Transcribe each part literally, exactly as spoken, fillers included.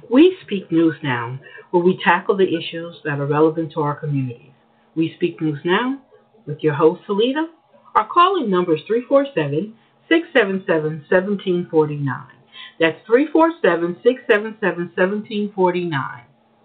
We Speak News Now, where we tackle the issues that are relevant to our communities. We Speak News Now with your host, Salida. Our calling number is three four seven, six seven seven, one seven four nine. That's three four seven, six seven seven, one seven four nine.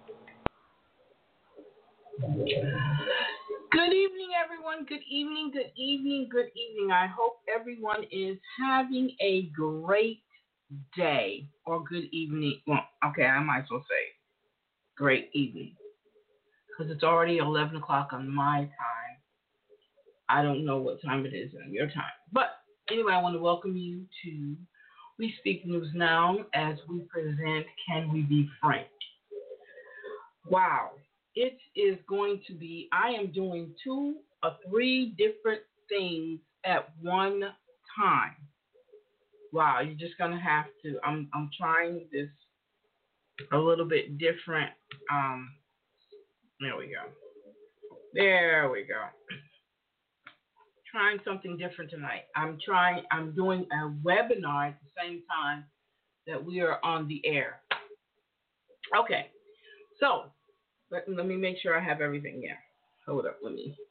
Good evening, everyone. Good evening, good evening, good evening. I hope everyone is having a great day or good evening. Well, okay, I might as well say great evening because it's already eleven o'clock on my time. I don't know what time it is on your time. But anyway, I want to welcome you to We Speak News Now as we present Can We Be Frank? Wow. It is going to be, I am doing two or three different things at one time. Wow, you're just gonna have to. I'm I'm trying this a little bit different. Um, there we go. There we go. Trying something different tonight. I'm trying. I'm doing a webinar at the same time that we are on the air. Okay, so let, let me make sure I have everything. Yeah, hold up. Let me.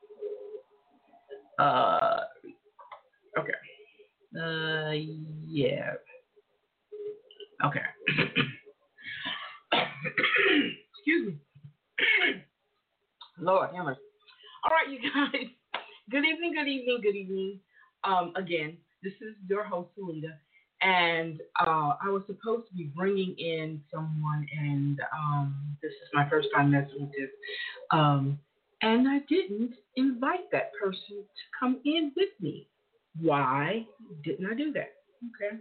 Uh, okay. Uh, yeah. Okay. Excuse me. Lord, hammer. All right, you guys. Good evening, good evening, good evening. Um, again, this is your host, Salida, and uh, I was supposed to be bringing in someone, and um, this is my first time messing with this, um, and I didn't invite that person to come in with me. Why didn't I do that? Okay,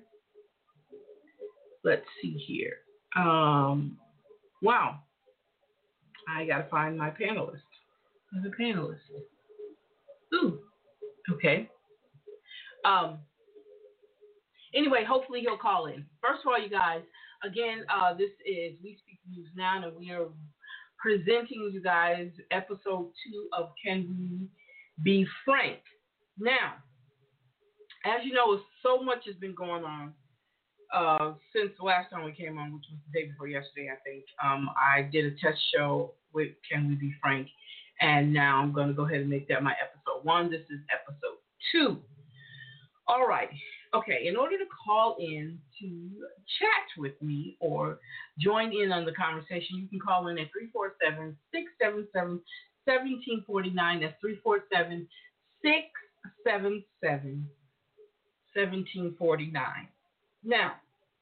let's see here. Um, wow, I got to find my panelist. Who's a panelist? Ooh, okay. Um, anyway, hopefully he'll call in. First of all, you guys, again, uh, this is We Speak News Now, and we are presenting you guys episode two of Can We Be Frank? Now, as you know, so much has been going on uh, since the last time we came on, which was the day before yesterday, I think. Um, I did a test show with Can We Be Frank? And now I'm going to go ahead and make that my episode one. This is episode two. All right. Okay. In order to call in to chat with me or join in on the conversation, you can call in at three four seven, six seven seven, one seven four nine. That's three four seven, six seven seven, one seven four nine. Now,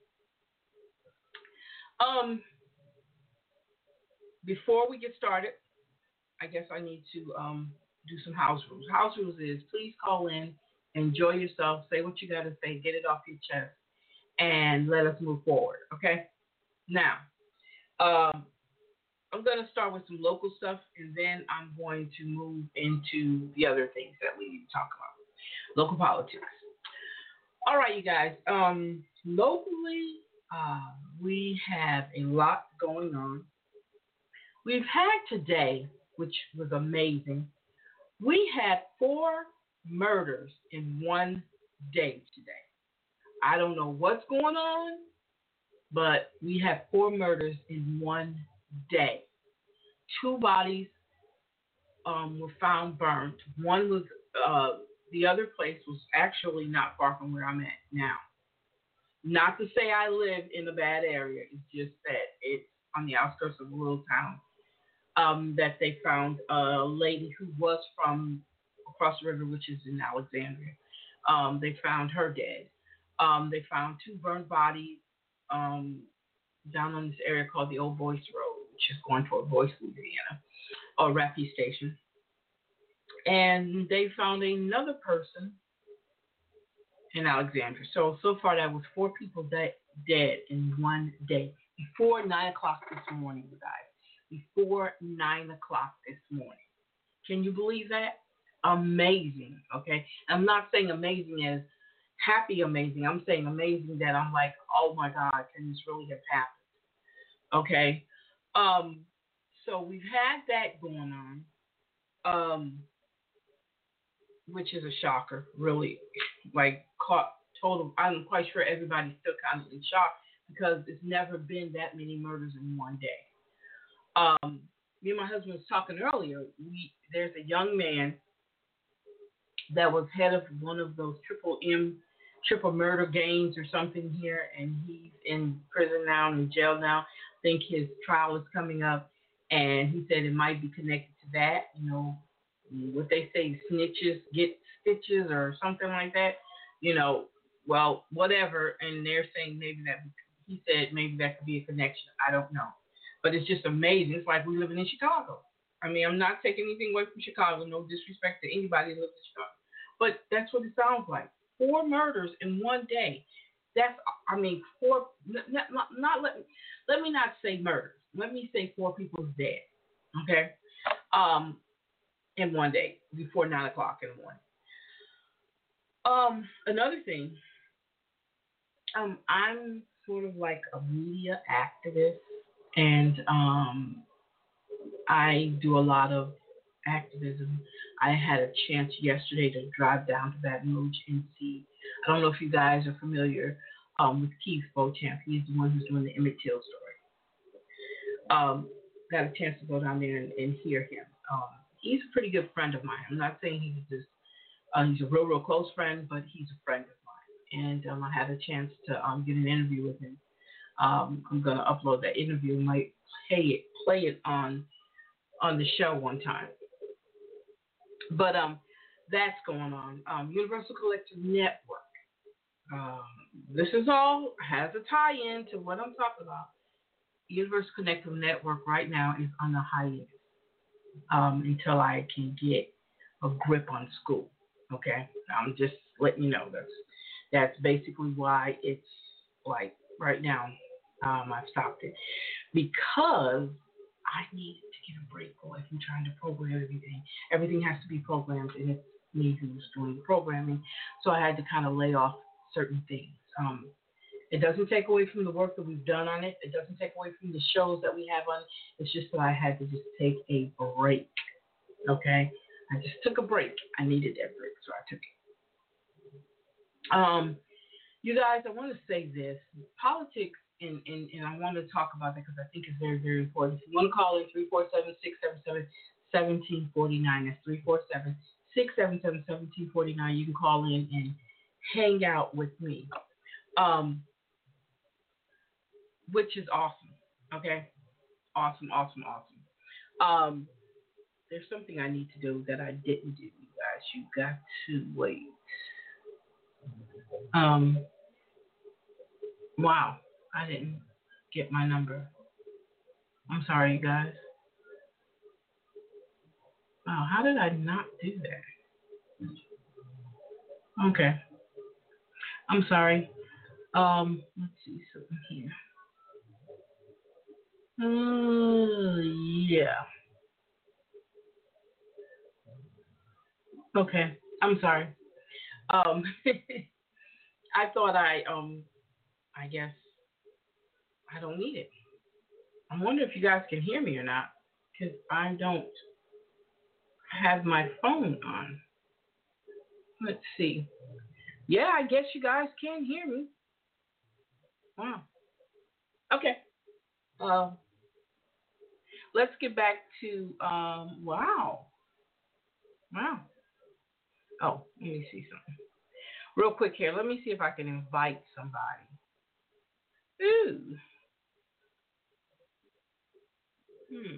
um, before we get started, I guess I need to um, do some house rules. House rules is please call in, enjoy yourself, say what you got to say, get it off your chest, and let us move forward, okay? Now, um, I'm going to start with some local stuff, and then I'm going to move into the other things that we need to talk about. Local politics. All right, you guys. Um, locally, uh, we have a lot going on. We've had today, which was amazing, we had four murders in one day today. I don't know what's going on, but we had four murders in one day. Two bodies um, were found burnt. One was, uh, the other place was actually not far from where I'm at now. Not to say I live in a bad area, it's just that it's on the outskirts of a little town. Um, that they found a lady who was from across the river, which is in Alexandria. Um, they found her dead. Um, they found two burnt bodies um, down on this area called the Old Boyce Road, which is going toward Boyce, Louisiana, or Raffy Station. And they found another person in Alexandria. So, so far that was four people that dead in one day before nine o'clock this morning, you guys. Before nine o'clock this morning. Can you believe that? Amazing, okay? I'm not saying amazing as happy amazing. I'm saying amazing that I'm like, oh my God, can this really have happened? Okay? Um, so we've had that going on, um, which is a shocker, really. Like, caught total, I'm quite sure everybody's still kind of in shock because it's never been that many murders in one day. Um, me and my husband was talking earlier. We there's a young man that was head of one of those triple M, triple murder gangs or something here, and he's in prison now, in jail now. I think his trial is coming up, and he said it might be connected to that. You know, what they say, snitches get stitches or something like that. You know, well, whatever. And they're saying maybe that he said maybe that could be a connection. I don't know, but it's just amazing. It's like we living in Chicago. I mean, I'm not taking anything away from Chicago. No disrespect to anybody who lives in Chicago. But that's what it sounds like. Four murders in one day. That's, I mean, four, not, not, not let, let me not say murders. Let me say four people's dead, okay, um, in one day before nine o'clock in the morning. Um, another thing, um, I'm sort of like a media activist, and um, I do a lot of activism. I had a chance yesterday to drive down to Baton Rouge and see. I don't know if you guys are familiar um, with Keith Beauchamp. He's the one who's doing the Emmett Till story. Um, got a chance to go down there and, and hear him. Um, he's a pretty good friend of mine. I'm not saying he's just uh, he's a real, real close friend, but he's a friend of mine. And um, I had a chance to um, get an interview with him. Um, I'm gonna upload that interview. Might play it, play it on on the show one time. But um, that's going on. Um, Universal Collective Network. Um, this is all has a tie-in to what I'm talking about. Universal Collective Network right now is on the hiatus um, until I can get a grip on school. Okay, I'm just letting you know that's that's basically why it's like right now. Um, I've stopped it because I needed to get a break away from trying to program everything. Everything has to be programmed, and it's me who's doing the programming. So I had to kind of lay off certain things. Um, it doesn't take away from the work that we've done on it. It doesn't take away from the shows that we have on it. It's just that I had to just take a break. Okay? I just took a break. I needed that break, so I took it. Um, you guys, I want to say this. Politics. And, and, and I want to talk about that because I think it's very, very important. If you want to call in, three four seven, six seven seven, one seven four nine. That's three four seven, six seven seven, one seven four nine. You can call in and hang out with me, um, which is awesome, okay? Awesome, awesome, awesome. Um, there's something I need to do that I didn't do, you guys. You got to wait. Um, wow. I didn't get my number. I'm sorry, you guys. Oh, how did I not do that? Okay. I'm sorry. Um, let's see something here. Uh, yeah. Okay. I'm sorry. Um, I thought I um, I guess I don't need it. I wonder if you guys can hear me or not, because I don't have my phone on. Let's see. Yeah, I guess you guys can hear me. Wow. Okay. Um, let's get back to um. Wow. Wow. Oh, let me see something real quick here. Let me see if I can invite somebody. Ooh. Hmm.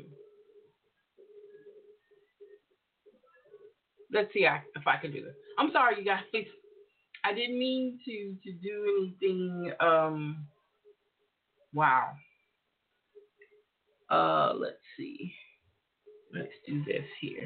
Let's see if I can do this. I'm sorry, you guys. I didn't mean to to do anything. Um. Wow. Uh. Let's see. Let's do this here.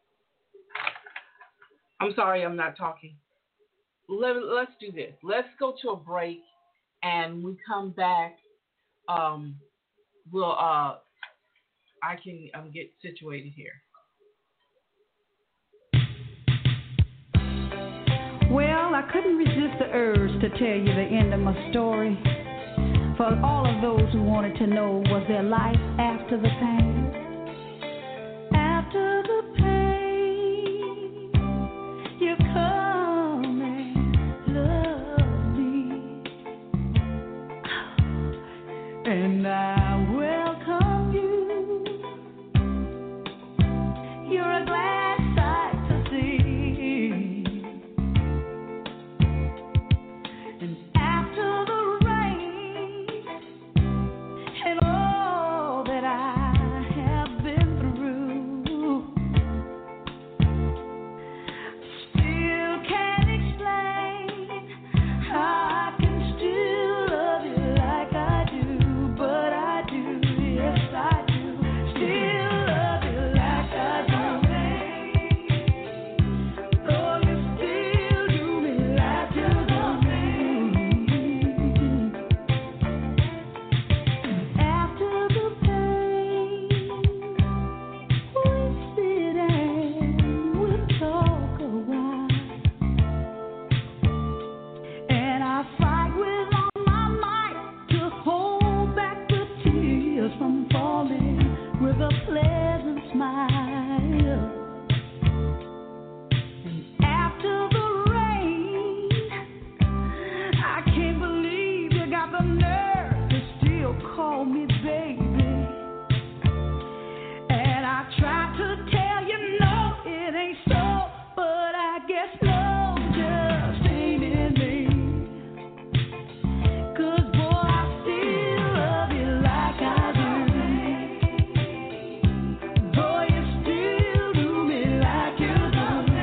I'm sorry, I'm not talking. Let, let's do this. Let's go to a break, and we come back. Um. We'll. Uh. I can um, get situated here. Well, I couldn't resist the urge to tell you the end of my story. For all of those who wanted to know, was there life after the pain? After the pain, you come and love me. and I welcome you. You're a glad sight to see. And after the rain and all that I have been through, still can't explain how I can still love you like I do, but I do, yes I do, still love you like I do. Oh, you still do me like you do me. After the pain, we sit and we talk a while, and I fight with all my might to hold back the tears from falling with a pleasant smile. And after the rain, I can't believe you got the nerve to still call me baby. And I try to tell you no, it ain't so, but I guess no just ain't in me. 'Cause boy, I still love you like I do. Boy, you still do me like you do.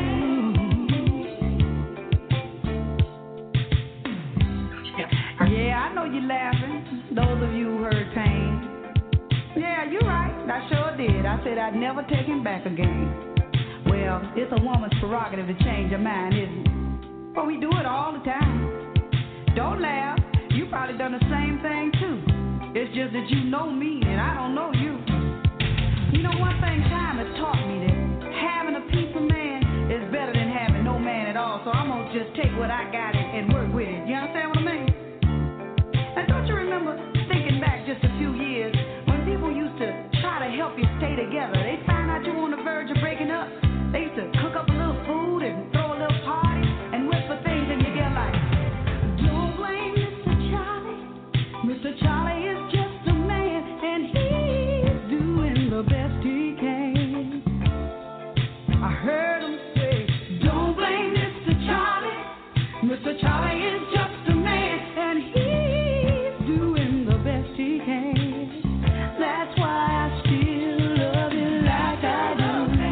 Yeah, I know you're laughing, those of you who heard pain. Yeah, you're right, I sure did. I said I'd never take him back again. Well, it's a woman's prerogative to change her mind, isn't it? But we do it all the time. Don't laugh, you probably done the same thing too. It's just that you know me and I don't know you. You know, one thing time has taught me that having a piece of man is better than having no man at all. So I'm gonna just take what I got and, and work with it. You understand what I mean? And don't you remember thinking back just a few years when people used to try to help you stay together? They find out you're on the verge of breaking up. They used to cook up a little food and throw a little party and whisper things in your ear like, don't blame Mister Charlie. Mister Charlie is just a man and he's doing the best he can. I heard him say, don't blame Mister Charlie. Mister Charlie is just a man and he's doing the best he can. That's why I still love you like I do.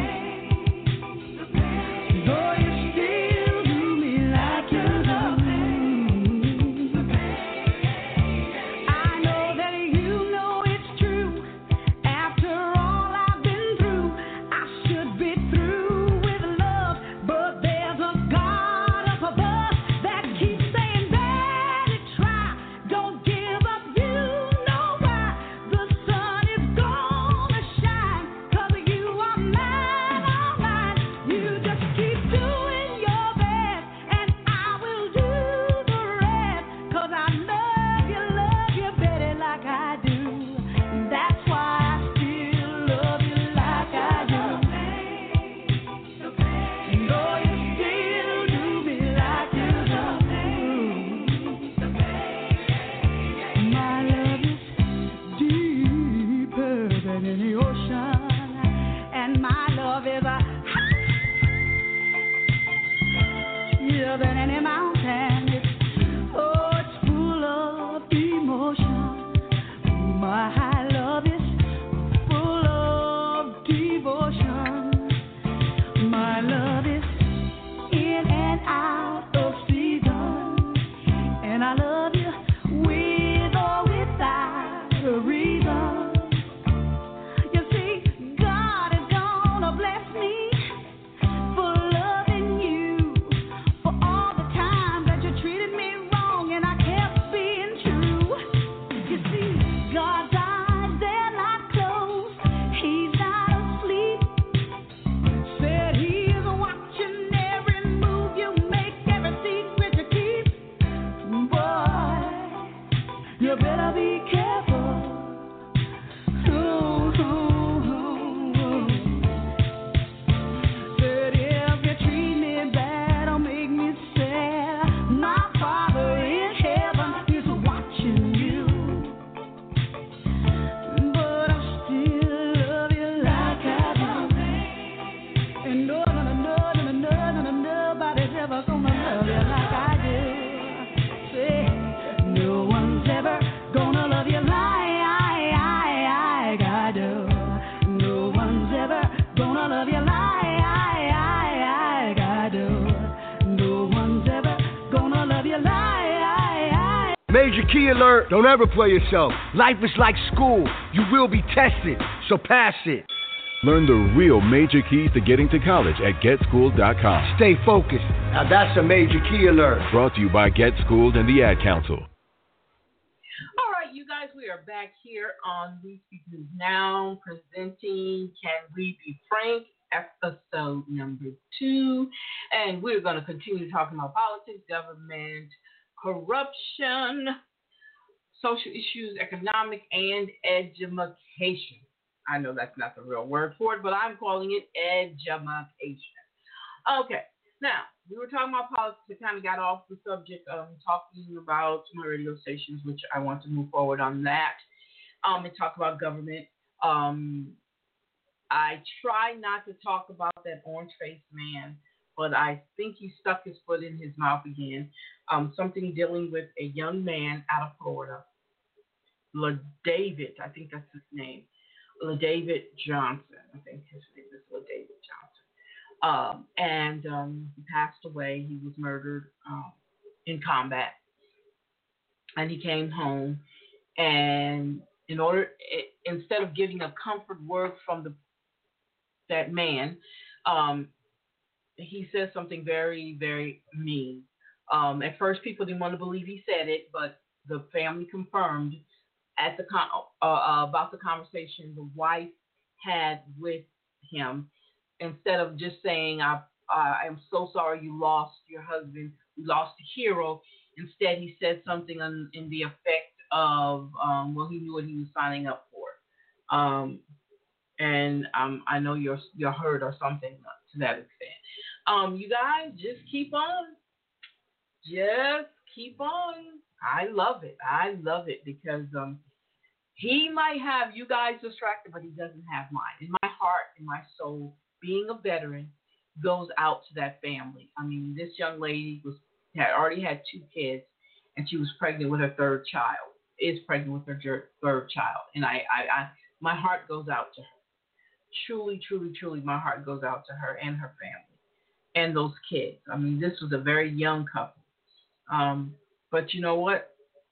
Boy, you still do me like you do. I know that you know it's true. After all I've been through, I should be through with love, but there's a God up above that keeps saying, "Better try, don't give up, you know why. The sun is gonna shine, 'cause you are mine, all mine. You just keep doing your best, and I will do the rest, 'cause I love you, love you, Betty, like I do. That's why I still love you like I do. And oh, you still do me like you do. My love is deeper than any ocean, and my love is a higher than any mountain. It's, oh, it's full of emotion. My love is full of devotion. My love is in and out of season, and I love you with or without a reason. You see, God is gonna bless me for loving you, for all the times that you treated me wrong and I kept being true. You see, God's eyes, they're not closed. He's not asleep. Said He's watching every move you make, every secret you keep. Boy, you better be careful. Ooh, ooh, ooh, ooh. Said if you treat me bad or make me sad, my Father in heaven is watching you. major key alert. Don't ever play yourself. Life is like school. You will be tested, so pass it. Learn the real major keys to getting to college at get schooled dot com. Stay focused. Now that's a major key alert. Brought to you by Get Schooled and the Ad Council. All right, you guys, we are back here on We Speak News Now, presenting Can We Be Frank, episode number two. And we're going to continue talking about politics, government, corruption, social issues, economic, and education. I know that's not the real word for it, but I'm calling it education. Okay, now, we were talking about politics. We kind of got off the subject of talking about my radio stations, which I want to move forward on that, um, and talk about government. Um, I try not to talk about that orange-faced man, but I think he stuck his foot in his mouth again. Um, something dealing with a young man out of Florida, LaDavid, I think that's his name. LaDavid Johnson, I think his name is LaDavid Johnson. Um, and um, he passed away. He was murdered um, in combat. And he came home. And in order, it, instead of getting a comfort word from the that man, um, he said something very, very mean. Um, at first, people didn't want to believe he said it, but the family confirmed at the con- uh, uh, about the conversation the wife had with him. Instead of just saying, I, uh, I'm so sorry you lost your husband, you lost a hero, instead he said something on, in the effect of, um, well, he knew what he was signing up for. Um, and um, I know you're, you're hurt or something to that extent. Um, you guys, just keep on. Just keep on. I love it. I love it because um, he might have you guys distracted, but he doesn't have mine. In my heart, in my soul, being a veteran goes out to that family. I mean, this young lady was had already had two kids, and she was pregnant with her third child. Is pregnant with her third child, and I, I, I, my heart goes out to her. Truly, truly, truly, my heart goes out to her and her family and those kids. I mean, this was a very young couple. Um, but you know what?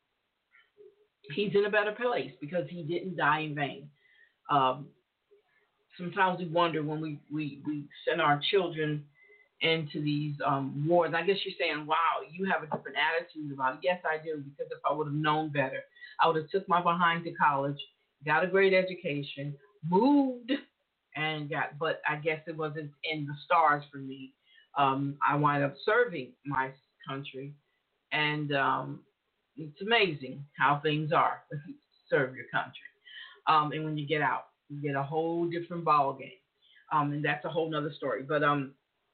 He's in a better place because he didn't die in vain. Um, sometimes we wonder when we, we, we send our children into these um, wars. I guess you're saying, wow, you have a different attitude about it. Yes, I do, because if I would have known better, I would have took my behind to college, got a great education, moved, and got, but I guess it wasn't in the stars for me. Um, I wind up serving my country, and um, it's amazing how things are when you serve your country. Um, and when you get out, you get a whole different ball game. Um, and that's a whole nother story. But um,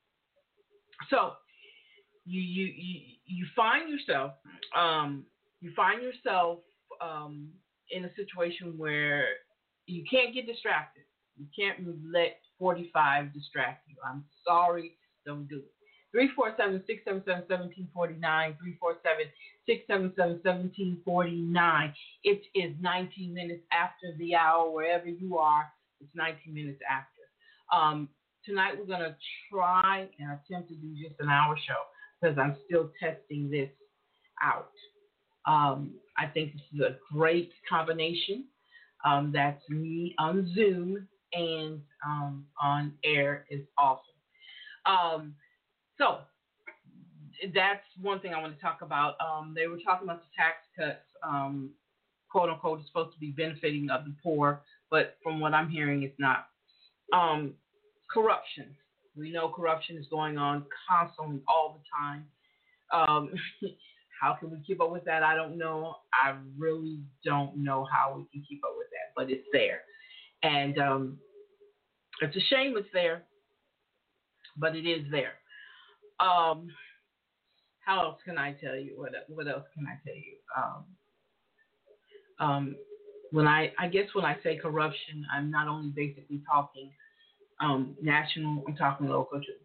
so you you you, you find yourself um, you find yourself um, in a situation where you can't get distracted. You can't let forty-five distract you. I'm sorry, don't do it. three four seven, six seven seven, one seven four nine, three four seven, six seven seven, one seven four nine. It is nineteen minutes after the hour, wherever you are, it's nineteen minutes after. Um, tonight we're going to try and attempt to do just an hour show because I'm still testing this out. Um, I think this is a great combination. Um, that's me on Zoom and um, on air is awesome. Um, So that's one thing I want to talk about. Um, they were talking about the tax cuts, um, quote unquote, is supposed to be benefiting of the poor, but from what I'm hearing, it's not. Um, corruption. We know corruption is going on constantly all the time. Um, how can we keep up with that? I don't know. I really don't know how we can keep up with that, but it's there. And um, it's a shame it's there, but it is there. Um, how else can I tell you? What what else can I tell you? Um, um, when I I guess when I say corruption, I'm not only basically talking um, national. I'm talking local too.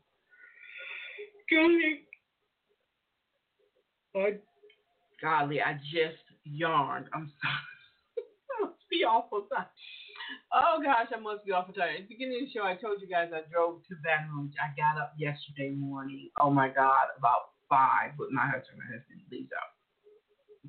But golly, I just yawned. I'm sorry. I must be awful tired. Oh gosh, I must be awful tired. At the beginning of the show, I told you guys I drove to Baton Rouge. I got up yesterday morning. Oh my God, about five with my husband. My husband leaves out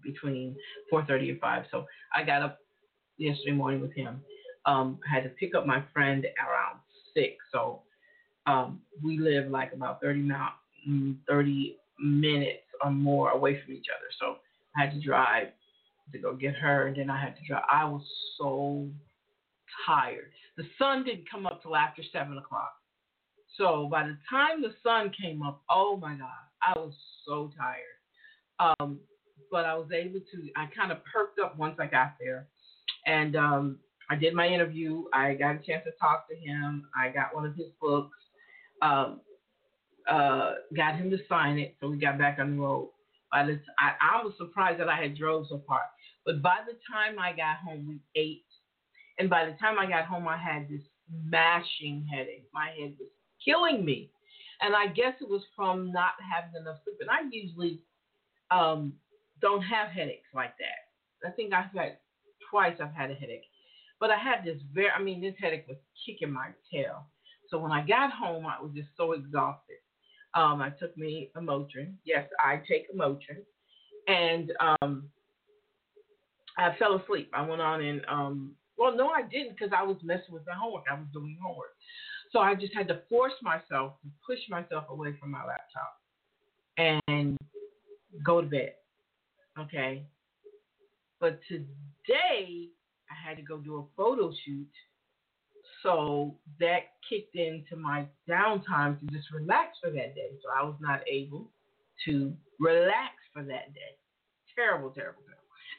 between four thirty and five. So I got up yesterday morning with him. Um, I had to pick up my friend around six. So um, we live like about thirty, mile, thirty minutes or more away from each other. So I had to drive to go get her, and then I had to drive. I was so tired. The sun didn't come up till after seven o'clock. So by the time the sun came up, oh my God, I was so tired. Um, but I was able to, I kind of perked up once I got there. And um, I did my interview. I got a chance to talk to him. I got one of his books, um, uh, got him to sign it. So we got back on the road. By the t- I, I was surprised that I had drove so far. But by the time I got home, we ate. And by the time I got home, I had this smashing headache. My head was killing me. And I guess it was from not having enough sleep. And I usually um, don't have headaches like that. I think I've had twice I've had a headache. But I had this very, I mean, this headache was kicking my tail. So when I got home, I was just so exhausted. Um, I took me a Motrin. Yes, I take a Motrin. And um, I fell asleep. I went on and, um, well, no, I didn't because I was messing with my homework. I was doing homework. So I just had to force myself to push myself away from my laptop and go to bed. Okay. But today I had to go do a photo shoot. So that kicked into my downtime to just relax for that day. So I was not able to relax for that day. Terrible, terrible, terrible.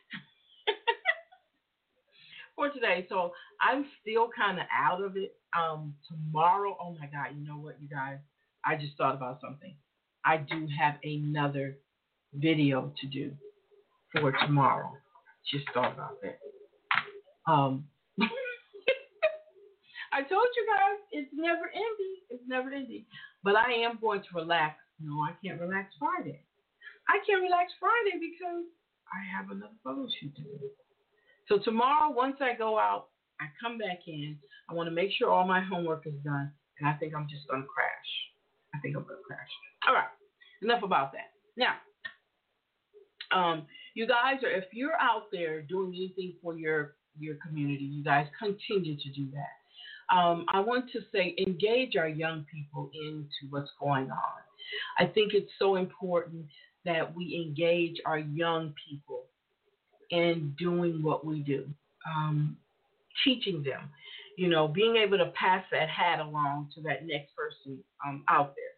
For today. So I'm still kind of out of it. Um, tomorrow, oh my God, you know what, you guys? I just thought about something. I do have another video to do for tomorrow. Just thought about that. Um, I told you guys, it's never ending. It's never ending. But I am going to relax. No, I can't relax Friday. I can't relax Friday because I have another photo shoot to do. So tomorrow, once I go out, I come back in. I want to make sure all my homework is done, and I think I'm just going to crash. I think I'm going to crash. All right, enough about that. Now, um, you guys, are if you're out there doing anything for your, your community, you guys continue to do that. Um, I want to say engage our young people into what's going on. I think it's so important that we engage our young people in doing what we do, um, teaching them, you know, being able to pass that hat along to that next person um, out there.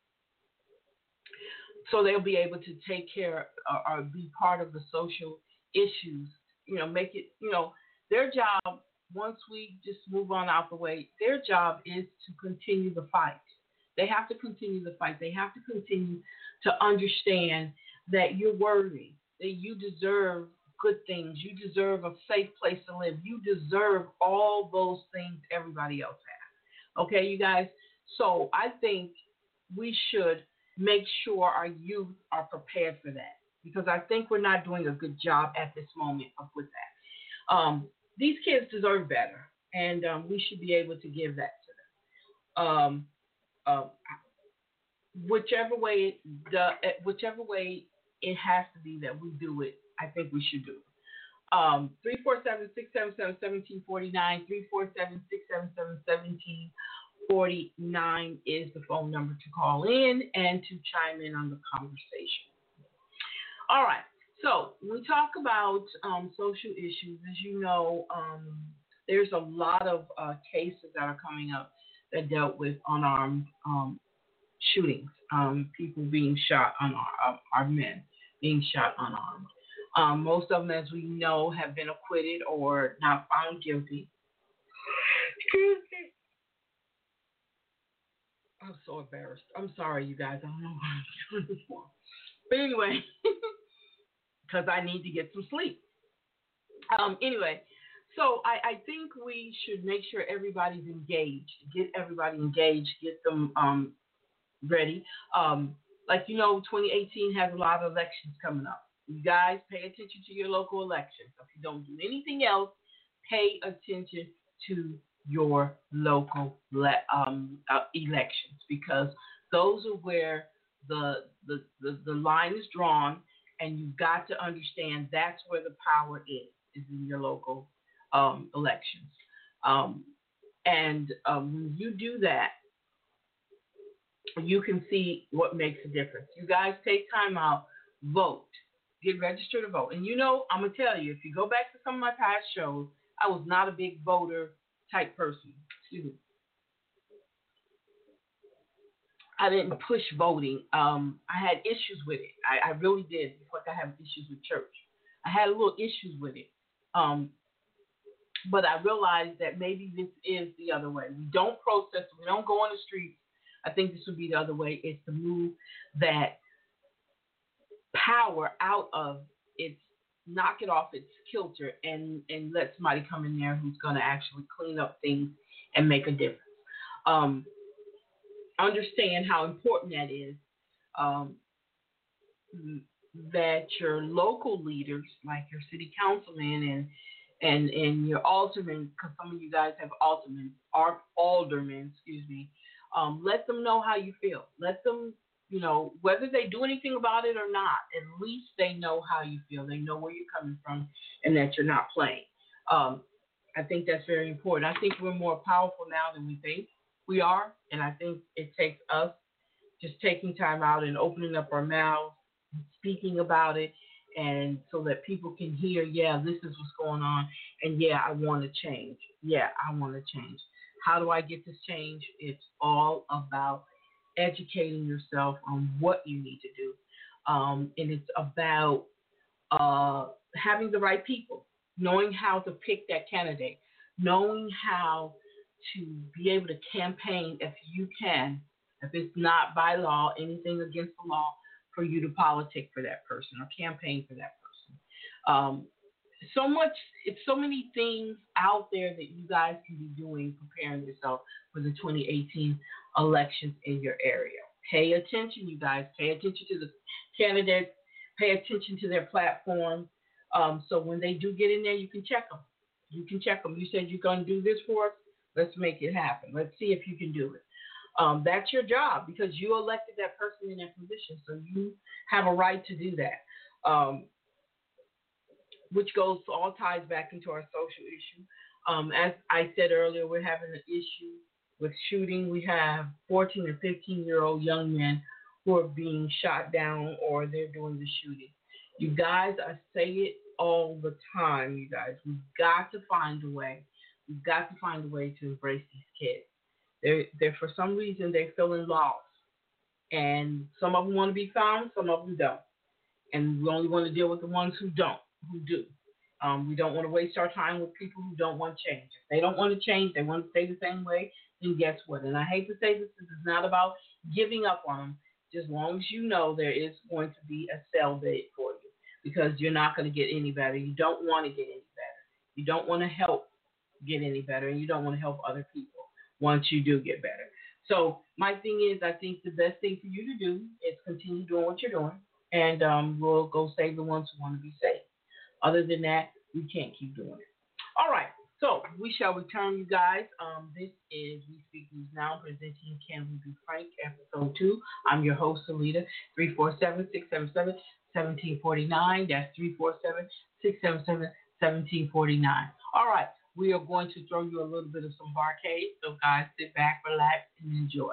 So they'll be able to take care or, or be part of the social issues, you know, make it, you know, their job, once we just move on out the way, their job is to continue the fight. They have to continue the fight. They have to continue to understand that you're worthy, that you deserve good things. You deserve a safe place to live. You deserve all those things everybody else has. Okay, you guys? So I think we should make sure our youth are prepared for that because I think we're not doing a good job at this moment of with that. Um, these kids deserve better, and um, we should be able to give that to them. Um, uh, whichever way the whichever way it has to be that we do it, I think we should do it. Um, three four seven, six seven seven, one seven four nine, three four seven, six seven seven, one seven four nine is the phone number to call in and to chime in on the conversation. All right. So when we talk about um, social issues, as you know, um, there's a lot of uh, cases that are coming up that dealt with unarmed um, shootings, um, people being shot, unarmed, uh, our men being shot unarmed. Um, most of them, as we know, have been acquitted or not found guilty. Excuse me. I'm so embarrassed. I'm sorry, you guys. I don't know what I'm doing this for. But anyway, because I need to get some sleep. Um, anyway, so I, I think we should make sure everybody's engaged. Get everybody engaged. Get them um, ready. Um, like, you know, twenty eighteen has a lot of elections coming up. You guys pay attention to your local elections. If you don't do anything else, pay attention to your local le- um, uh, elections because those are where the, the, the, the line is drawn And you've got to understand that's where the power is, is in your local um, elections. Um, and um, when you do that, you can see what makes a difference. You guys take time out, vote, get registered to vote. And you know, I'm going to tell you, if you go back to some of my past shows, I was not a big voter type person. Excuse me. I didn't push voting. Um, I had issues with it. I, I really did. It's like I have issues with church. I had a little issues with it. Um, but I realized that maybe this is the other way. We don't protest. We don't go on the streets. I think this would be the other way. It's to move that power out of its, knock it off its kilter and, and let somebody come in there who's going to actually clean up things and make a difference. Um, understand how important that is, um, that your local leaders, like your city councilman and and and your aldermen, because some of you guys have aldermen, or aldermen, excuse me, um, let them know how you feel. Let them, you know, whether they do anything about it or not, at least they know how you feel. They know where you're coming from and that you're not playing. Um, I think that's very important. I think we're more powerful now than we think we are, and I think it takes us just taking time out and opening up our mouths, speaking about it, and so that people can hear, yeah, this is what's going on, and yeah, I want to change. Yeah, I want to change. How do I get this change? It's all about educating yourself on what you need to do, um, and it's about uh, having the right people, knowing how to pick that candidate, knowing how to be able to campaign if you can, if it's not by law, anything against the law, for you to politic for that person or campaign for that person. Um, so much, it's so many things out there that you guys can be doing, preparing yourself for the twenty eighteen elections in your area. Pay attention, you guys. Pay attention to the candidates. Pay attention to their platform. Um, so when they do get in there, you can check them. You can check them. You said you're going to do this for us. Let's make it happen. Let's see if you can do it. Um, that's your job because you elected that person in that position, so you have a right to do that. Um, which goes all ties back into our social issue. Um, as I said earlier, we're having an issue with shooting. We have fourteen and fifteen-year-old young men who are being shot down or they're doing the shooting. You guys, I say it all the time, you guys. We've got to find a way. We've got to find a way to embrace these kids. They're, they're for some reason, they're feeling lost. And some of them want to be found, some of them don't. And we only want to deal with the ones who don't, who do. Um, we don't want to waste our time with people who don't want change. If they don't want to change, they want to stay the same way, then guess what? And I hate to say this, this is not about giving up on them. Just as long as you know there is going to be a sell date for you because you're not going to get any better. You don't want to get any better. You don't want to help get any better, and you don't want to help other people once you do get better. So my thing is, I think the best thing for you to do is continue doing what you're doing, and um, we'll go save the ones who want to be saved. Other than that, we can't keep doing it. All right, so we shall return, you guys. Um, this is We Speak News Now, presenting Can We Be Frank, episode two. I'm your host, Salita, three four seven, six seven seven, one seven four nine. That's three four seven, six seven seven, one seven four nine. All right. We are going to throw you a little bit of some Barcade. So, guys, sit back, relax, and enjoy.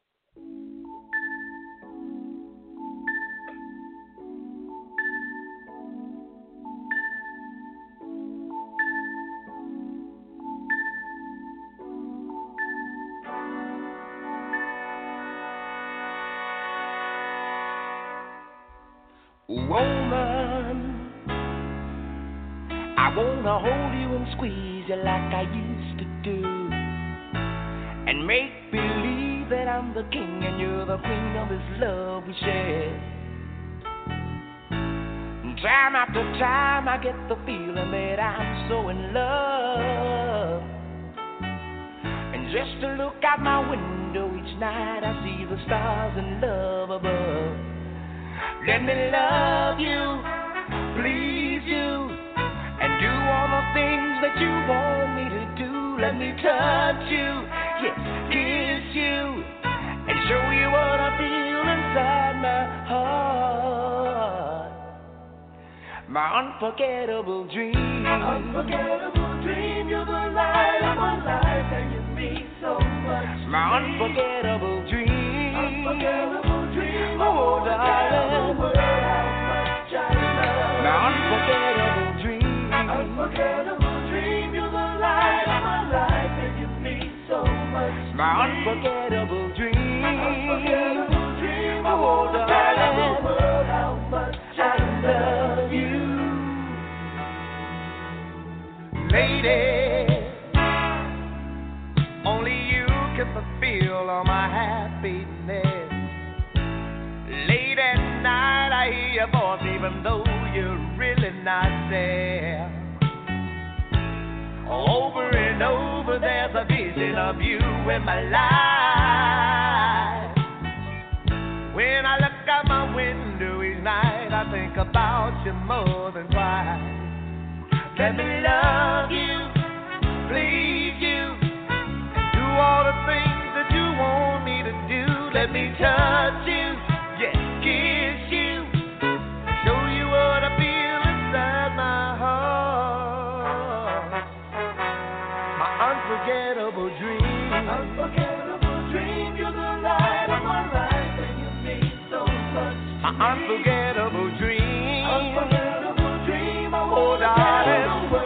Woman, I wanna hold you and squeeze you like I used to do, and make believe that I'm the king and you're the queen of this love we share. Time after time I get the feeling that I'm so in love, and just to look out my window each night I see the stars and love above. Let me love you, please you, and do all the things that you want me to do. Let me touch you, yes, kiss you, and show you what I feel inside my heart. my unforgettable dream. My unforgettable dream, you're the light of my life, and you mean so much. My unforgettable dream. Unforgettable dream, oh darling. The world, how much I love. My unforgettable dream. Unforgettable dream, you're the light of my life, and you mean so much. My unforgettable dream. Unforgettable dream, oh darling. The world, how much I love you. Lady, only you can fulfill all my happiness. Late at night I hear your voice even though you're really not there. Over and over there's a vision of you in my life. When I look out my window each night I think about you more than twice. Let me love you, please you, do all the things that you want me to do. Let me touch you, yes, kiss you, show you what I feel inside my heart. My unforgettable dream. Unforgettable dream, you're the light of my life, and you mean so much. My unforgettable dream. Unforgettable dream, I oh darling.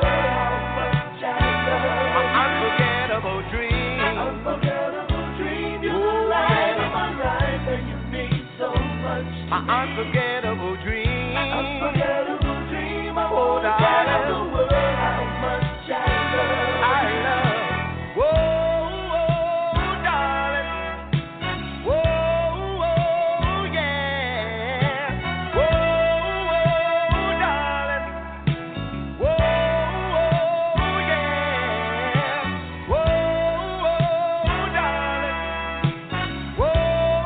My unforgettable dream. Unforgettable dream. I oh, wanna tell the world how much I love. I love. Whoa, whoa, darling. Whoa, whoa, yeah. Whoa, whoa, darling. Whoa, whoa, yeah. Whoa, whoa, darling. Whoa.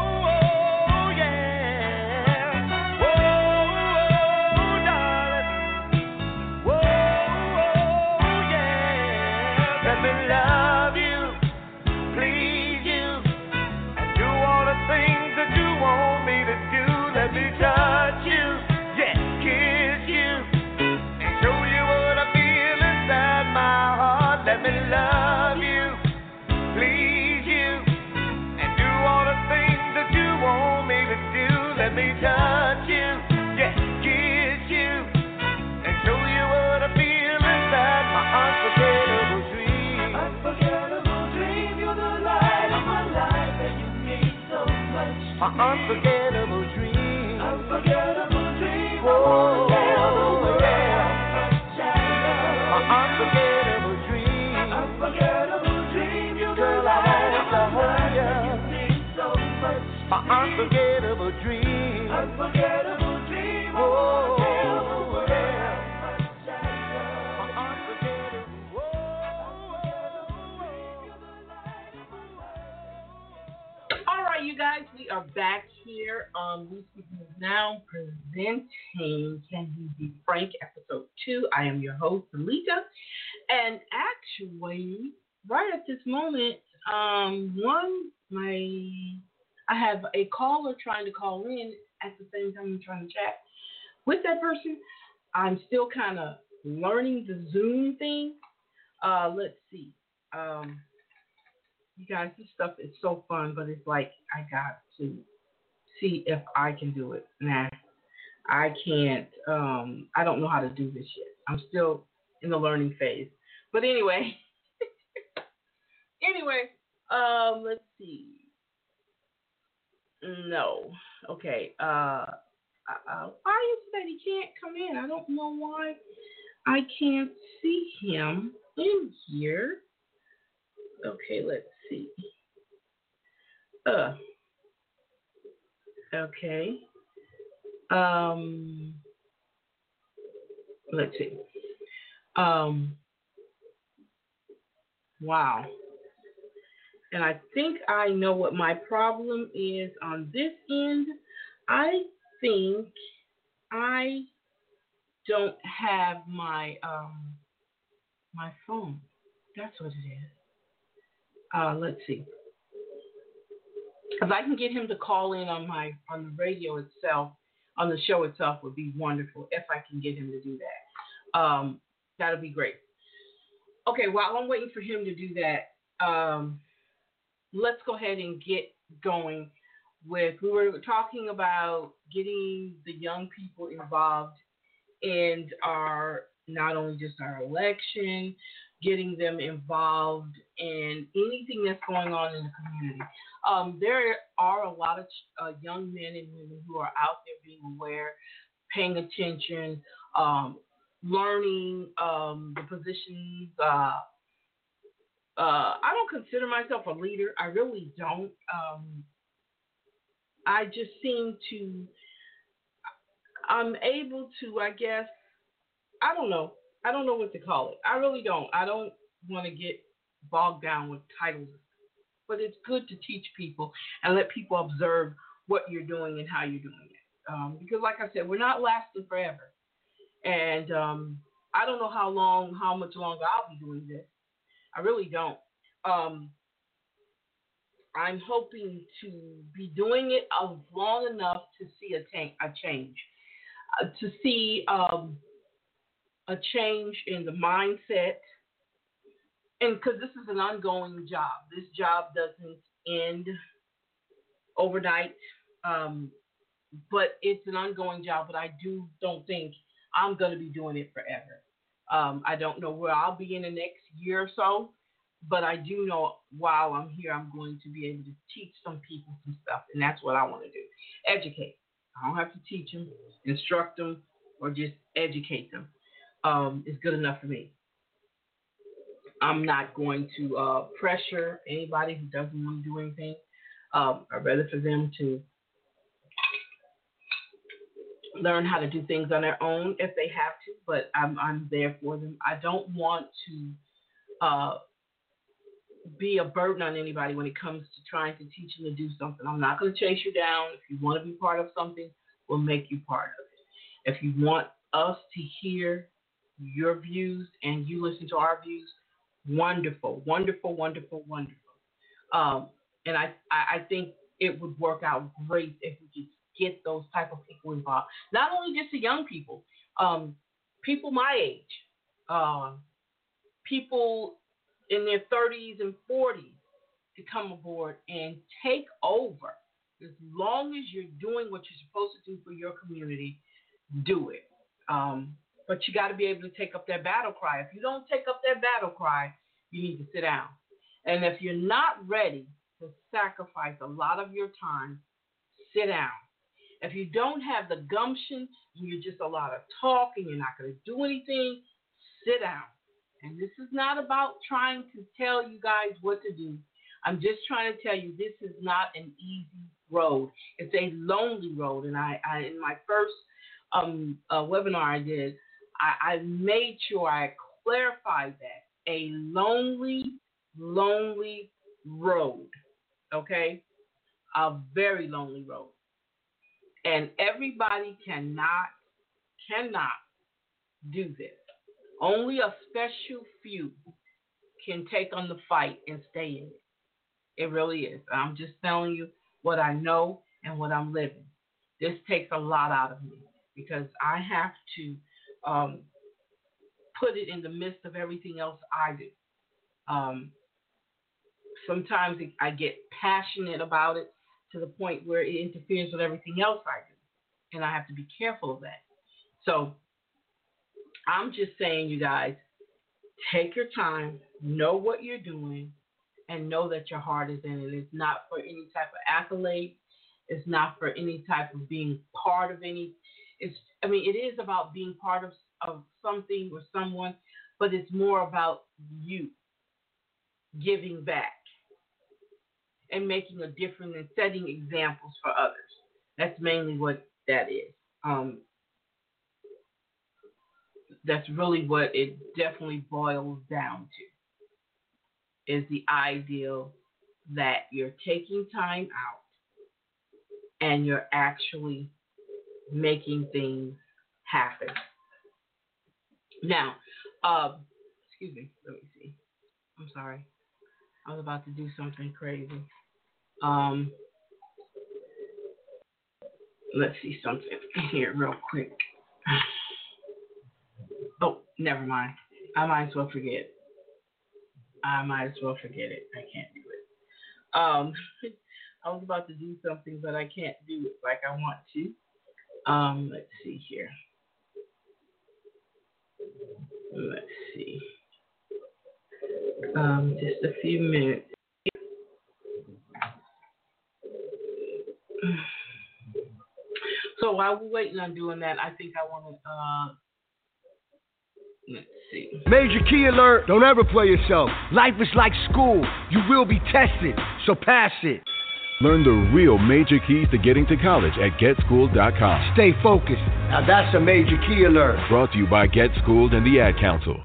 My unforgettable dream. Unforgettable dream. Oh, yeah. My unforgettable dream. Unforgettable dream. You're the light of my life, and you mean so much. My unforgettable dream. Unforgettable dream. Oh, you guys, we are back here on Loose Speaking Now presenting Can He Be Frank, episode two. I am your host, Alita. And actually, right at this moment, um, one, my, I have a caller trying to call in at the same time I'm trying to chat with that person. I'm still kind of learning the Zoom thing. Uh, let's see. Um, You guys, this stuff is so fun, but it's like I got to see if I can do it. Nah, I can't. Um, I don't know how to do this yet. I'm still in the learning phase. But anyway, anyway, um, let's see. No, okay. Uh, uh, why is it that he can't come in? I don't know why I can't see him in here. Okay, let's see. Uh. Okay. Um. Let's see. Um. Wow. And I think I know what my problem is on this end. I think I don't have my um my phone. That's what it is. Uh, let's see. Because I can get him to call in on my on the radio itself. on the show itself would be wonderful if I can get him to do that. Um, that would be great. Okay, while I'm waiting for him to do that, um, let's go ahead and get going with, we were talking about getting the young people involved in our, not only just our election, getting them involved in anything that's going on in the community. Um, there are a lot of uh, young men and women who are out there being aware, paying attention, um, learning um, the positions. Uh, uh, I don't consider myself a leader. I really don't. Um, I just seem to, I'm able to, I guess, I don't know. I don't know what to call it. I really don't. I don't want to get bogged down with titles. But it's good to teach people and let people observe what you're doing and how you're doing it. Um, because like I said, we're not lasting forever. And um, I don't know how long, how much longer I'll be doing this. I really don't. Um, I'm hoping to be doing it uh, long enough to see a, ta- a change, uh, to see um, a change in the mindset. And because this is an ongoing job. This job doesn't end overnight, um, but it's an ongoing job. But I do don't think I'm going to be doing it forever. Um, I don't know where I'll be in the next year or so, but I do know while I'm here, I'm going to be able to teach some people some stuff, and that's what I want to do. Educate. I don't have to teach them, instruct them, or just educate them. Um, it's good enough for me. I'm not going to uh, pressure anybody who doesn't want to do anything. Um, I'd rather for them to learn how to do things on their own if they have to, but I'm I'm there for them. I don't want to uh, be a burden on anybody when it comes to trying to teach them to do something. I'm not going to chase you down. If you want to be part of something, we'll make you part of it. If you want us to hear your views and you listen to our views, wonderful, wonderful, wonderful, wonderful. Um, and I, I, I think it would work out great if we could get those type of people involved. Not only just the young people, um, people my age, uh, people in their thirties and forties to come aboard and take over. As long as you're doing what you're supposed to do for your community, do it. Um, but you got to be able to take up that battle cry. If you don't take up that battle cry, you need to sit down. And if you're not ready to sacrifice a lot of your time, sit down. If you don't have the gumption and you're just a lot of talk and you're not going to do anything, sit down. And this is not about trying to tell you guys what to do. I'm just trying to tell you this is not an easy road. It's a lonely road. And I, I in my first um, uh, webinar I did, I, I made sure I clarified that. A lonely, lonely road, okay? A very lonely road. And everybody cannot, cannot do this. Only a special few can take on the fight and stay in it. It really is. I'm just telling you what I know and what I'm living. This takes a lot out of me because I have to um, put it in the midst of everything else I do. Um, sometimes it, I get passionate about it to the point where it interferes with everything else I do. And I have to be careful of that. So I'm just saying, you guys, take your time, know what you're doing, and know that your heart is in it. It's not for any type of accolade. It's not for any type of being part of any. It's, I mean, it is about being part of, of something or someone, but it's more about you giving back and making a difference and setting examples for others. That's mainly what that is. Um, that's really what it definitely boils down to, is the ideal that you're taking time out and you're actually making things happen. Now, uh, excuse me, let me see. I'm sorry. I was about to do something crazy. Um, let's see something here real quick. Oh, never mind. I might as well forget. I might as well forget it. I can't do it. Um, I was about to do something, but I can't do it like I want to. Um, let's see here. Let's see. Um, just a few minutes. So while we're waiting on doing that, I think I want to, uh, let's see. Major key alert. Don't ever play yourself. Life is like school. You will be tested, so pass it. Learn the real major keys to getting to college at get schooled dot com. Stay focused. Now that's a major key alert. Brought to you by Get Schooled and the Ad Council.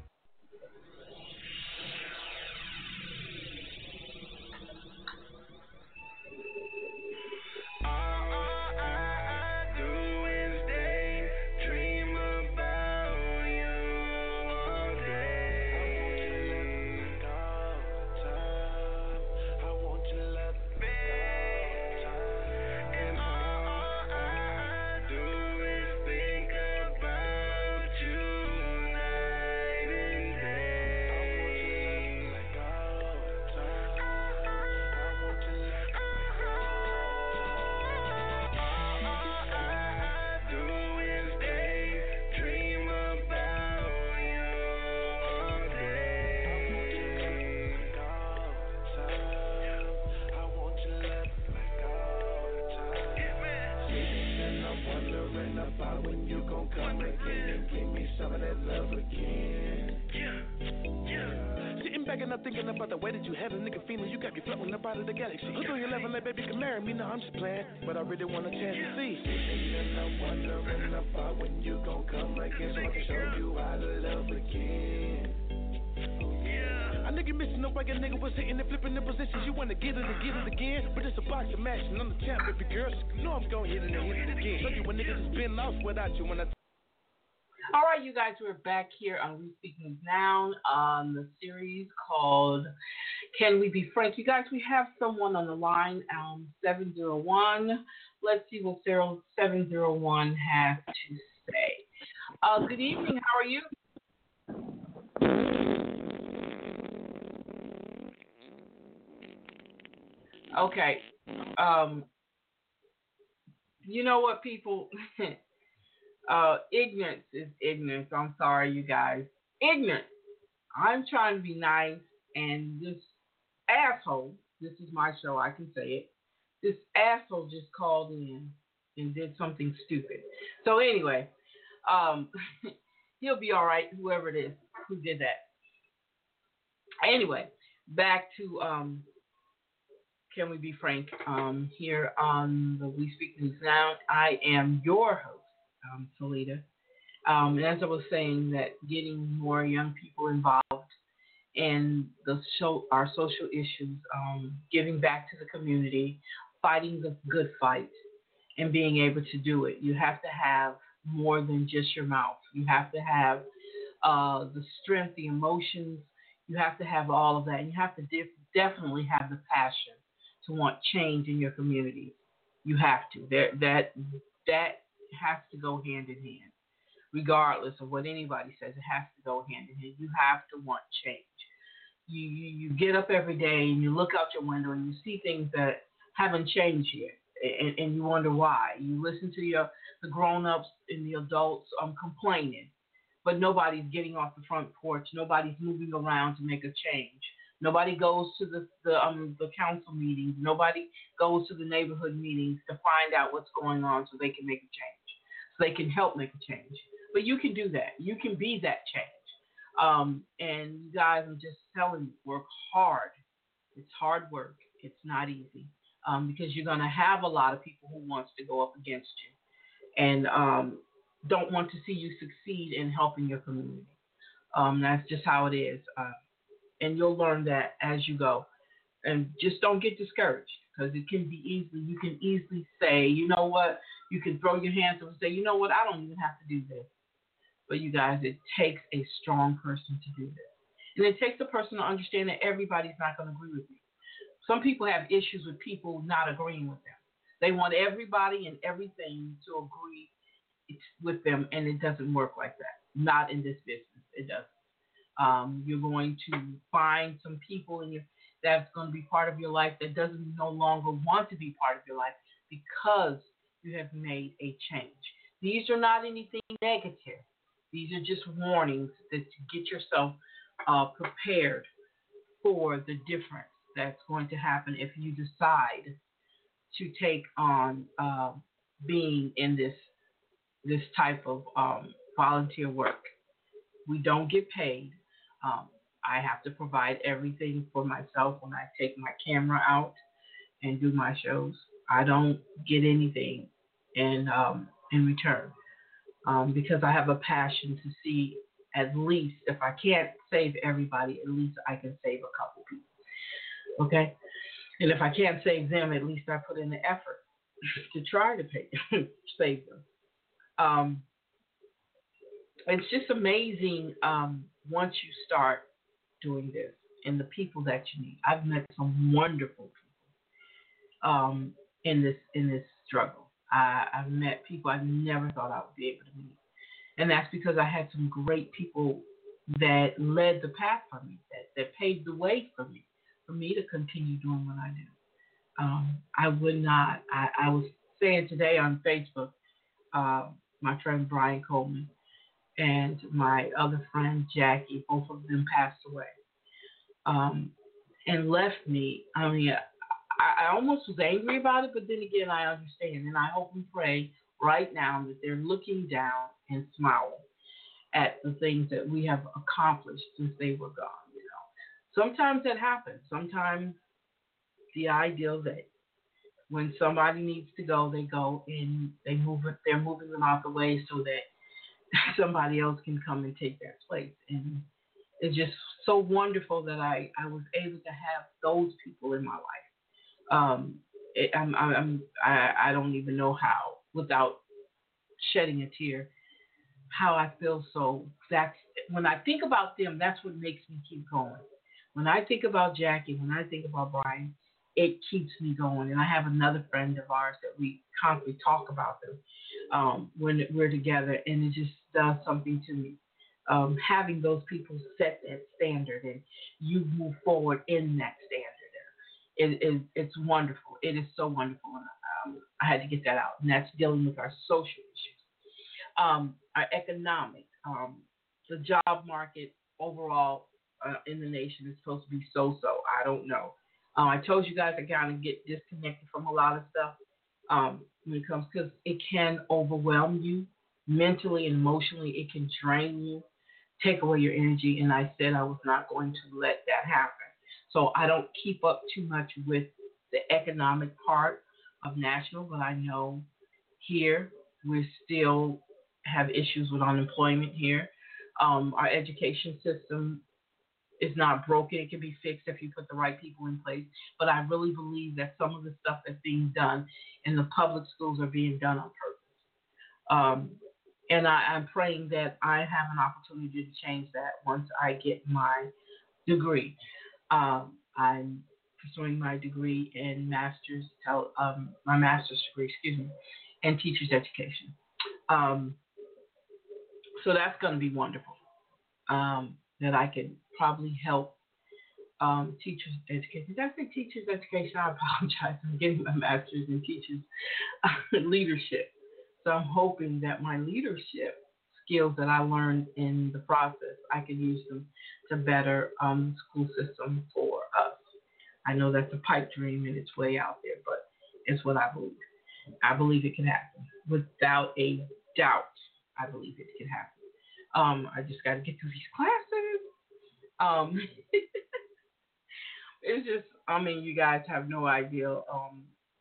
All right, you guys, we're back here on We Speak News Now on the series called Can We Be Frank? You guys, we have someone on the line, um, seven zero one. Let's see what seven zero one has to say. Uh, good evening. How are you? Okay. Um, you know what, people? uh, ignorance is ignorance. I'm sorry, you guys. Ignorance. I'm trying to be nice, and this asshole, this is my show, I can say it, this asshole just called in and did something stupid. So anyway, um, he'll be all right, whoever it is who did that. Anyway, back to um, Can We Be Frank? Um, here on the We Speak News Now, I am your host, um, Salida. Um, and as I was saying, that getting more young people involved in the show, our social issues, um, giving back to the community, fighting the good fight, and being able to do it. You have to have more than just your mouth. You have to have uh, the strength, the emotions. You have to have all of that. And you have to def- definitely have the passion to want change in your community. You have to. There, that that has to go hand in hand. Regardless of what anybody says, it has to go hand in hand. You have to want change. You, you you get up every day and you look out your window and you see things that haven't changed yet, and, and you wonder why. You listen to your the grown-ups and the adults um, complaining, but nobody's getting off the front porch. Nobody's moving around to make a change. Nobody goes to the the um the council meetings. Nobody goes to the neighborhood meetings to find out what's going on so they can make a change, so they can help make a change. But you can do that. You can be that change. Um, and you guys, I'm just telling you, work hard. It's hard work. It's not easy um, because you're going to have a lot of people who wants to go up against you and um, don't want to see you succeed in helping your community. Um, that's just how it is. Uh, and you'll learn that as you go. And just don't get discouraged because it can be easily, you can easily say, you know what, you can throw your hands up and say, you know what, I don't even have to do this. But you guys, it takes a strong person to do this. And it takes a person to understand that everybody's not going to agree with you. Some people have issues with people not agreeing with them. They want everybody and everything to agree with them, and it doesn't work like that. Not in this business. It doesn't. Um, you're going to find some people in your that's going to be part of your life that doesn't no longer want to be part of your life because you have made a change. These are not anything negative. These are just warnings that to get yourself uh, prepared for the difference that's going to happen if you decide to take on uh, being in this this type of um, volunteer work. We don't get paid. Um, I have to provide everything for myself when I take my camera out and do my shows. I don't get anything in um, in return um, because I have a passion to see at least, if I can't save everybody, at least I can save a couple people. Okay? And if I can't save them, at least I put in the effort to try to pay, save them. Um, it's just amazing um, once you start doing this and the people that you meet. I've met some wonderful people um, in this in this struggle. I, I've met people I never thought I would be able to meet, and that's because I had some great people that led the path for me, that, that paved the way for me, for me to continue doing what I do. Um, I would not. I, I was saying today on Facebook, uh, my friend Brian Coleman and my other friend Jackie, both of them passed away. Um, and left me. I mean, I, I almost was angry about it, but then again, I understand, and I hope and pray right now that they're looking down and smiling at the things that we have accomplished since they were gone. You know, sometimes that happens. Sometimes the ideal that when somebody needs to go, they go and they move it. They're moving them out the way so that somebody else can come and take their place. And it's just so wonderful that I, I was able to have those people in my life. Um, it, I'm, I'm, I, I don't even know how, without shedding a tear, how I feel. So that's when I think about them, that's what makes me keep going. When I think about Jackie, when I think about Brian, it keeps me going. And I have another friend of ours that we constantly talk about them um, when we're together, and it just does something to me. Um, having those people set that standard and you move forward in that standard, it, it, it's wonderful. It is so wonderful. And um, I had to get that out, and that's dealing with our social issues, um, our economic, um, the job market overall uh, in the nation is supposed to be so-so. I don't know. Uh, I told you guys I kind of get disconnected from a lot of stuff um, when it comes, because it can overwhelm you mentally and emotionally. It can drain you, take away your energy, and I said I was not going to let that happen. So I don't keep up too much with the economic part of national, but I know here we still have issues with unemployment here. Um, our education system is not broken. It can be fixed if you put the right people in place. But I really believe that some of the stuff that's being done in the public schools are being done on purpose. Um, and I, I'm praying that I have an opportunity to change that once I get my degree. Um, I'm pursuing my degree in master's, tel- um, my master's degree, excuse me, in teacher's education. Um, so that's going to be wonderful. Um, that I can probably help um, teachers education. Did I say teachers education? I apologize. I'm getting my master's in teachers leadership. So I'm hoping that my leadership skills that I learned in the process, I can use them to better um, school system for us. I know that's a pipe dream and it's way out there, but it's what I believe. I believe it can happen. Without a doubt, I believe it can happen. Um, I just got to get through these classes. Um, it's just, I mean, you guys have no idea. Um,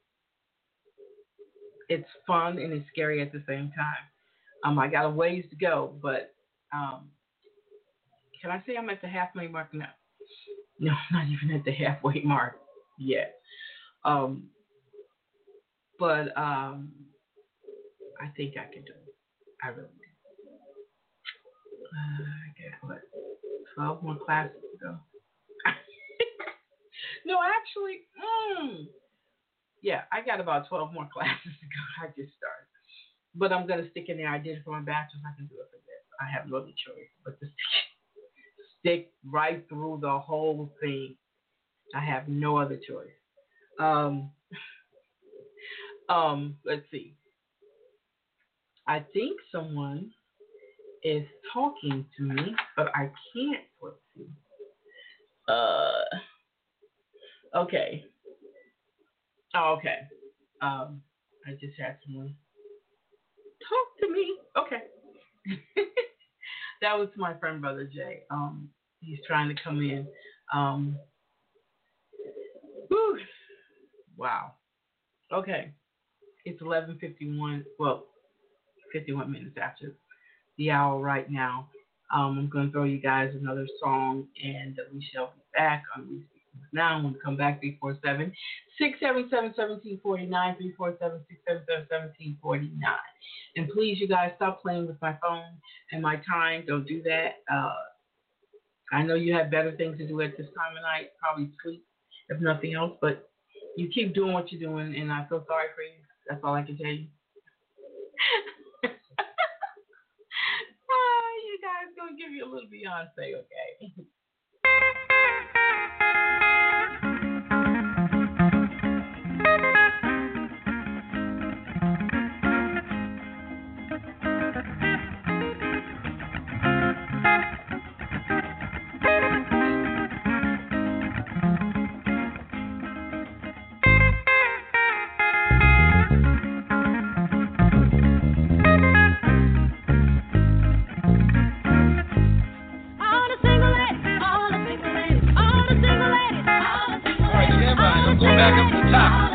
it's fun and it's scary at the same time. Um, I got a ways to go, but um, can I say I'm at the halfway mark? No, no, I'm not even at the halfway mark yet. Um, but um, I think I can do it. I really do. Uh, I got what, twelve more classes to go. No, actually, mm, yeah, I got about twelve more classes to go. I just started. But I'm going to stick in there. I did it for my bachelor's. I can do it for this. I have no other choice but to stick, stick right through the whole thing. I have no other choice. Um, um, let's see. I think someone is talking to me, but I can't. Let's see. Uh, okay. Oh, okay. Um, I just had someone talk to me. Okay. That was my friend, Brother Jay. Um, he's trying to come in. Um, whew. Wow. Okay. It's eleven fifty-one. Well, fifty-one minutes after the hour right now. Um, I'm going to throw you guys another song, and we shall be back on We Speak Now. I'm going to come back three four seven, six seven seven, one seven four nine, three four seven, six seven seven, one seven four nine. And please, you guys, stop playing with my phone and my time. Don't do that. Uh, I know you have better things to do at this time of night, probably sleep, if nothing else, but you keep doing what you're doing, and I feel sorry for you. That's all I can tell you. Ah, you guys gonna give you a little Beyonce, okay? Back up to the top.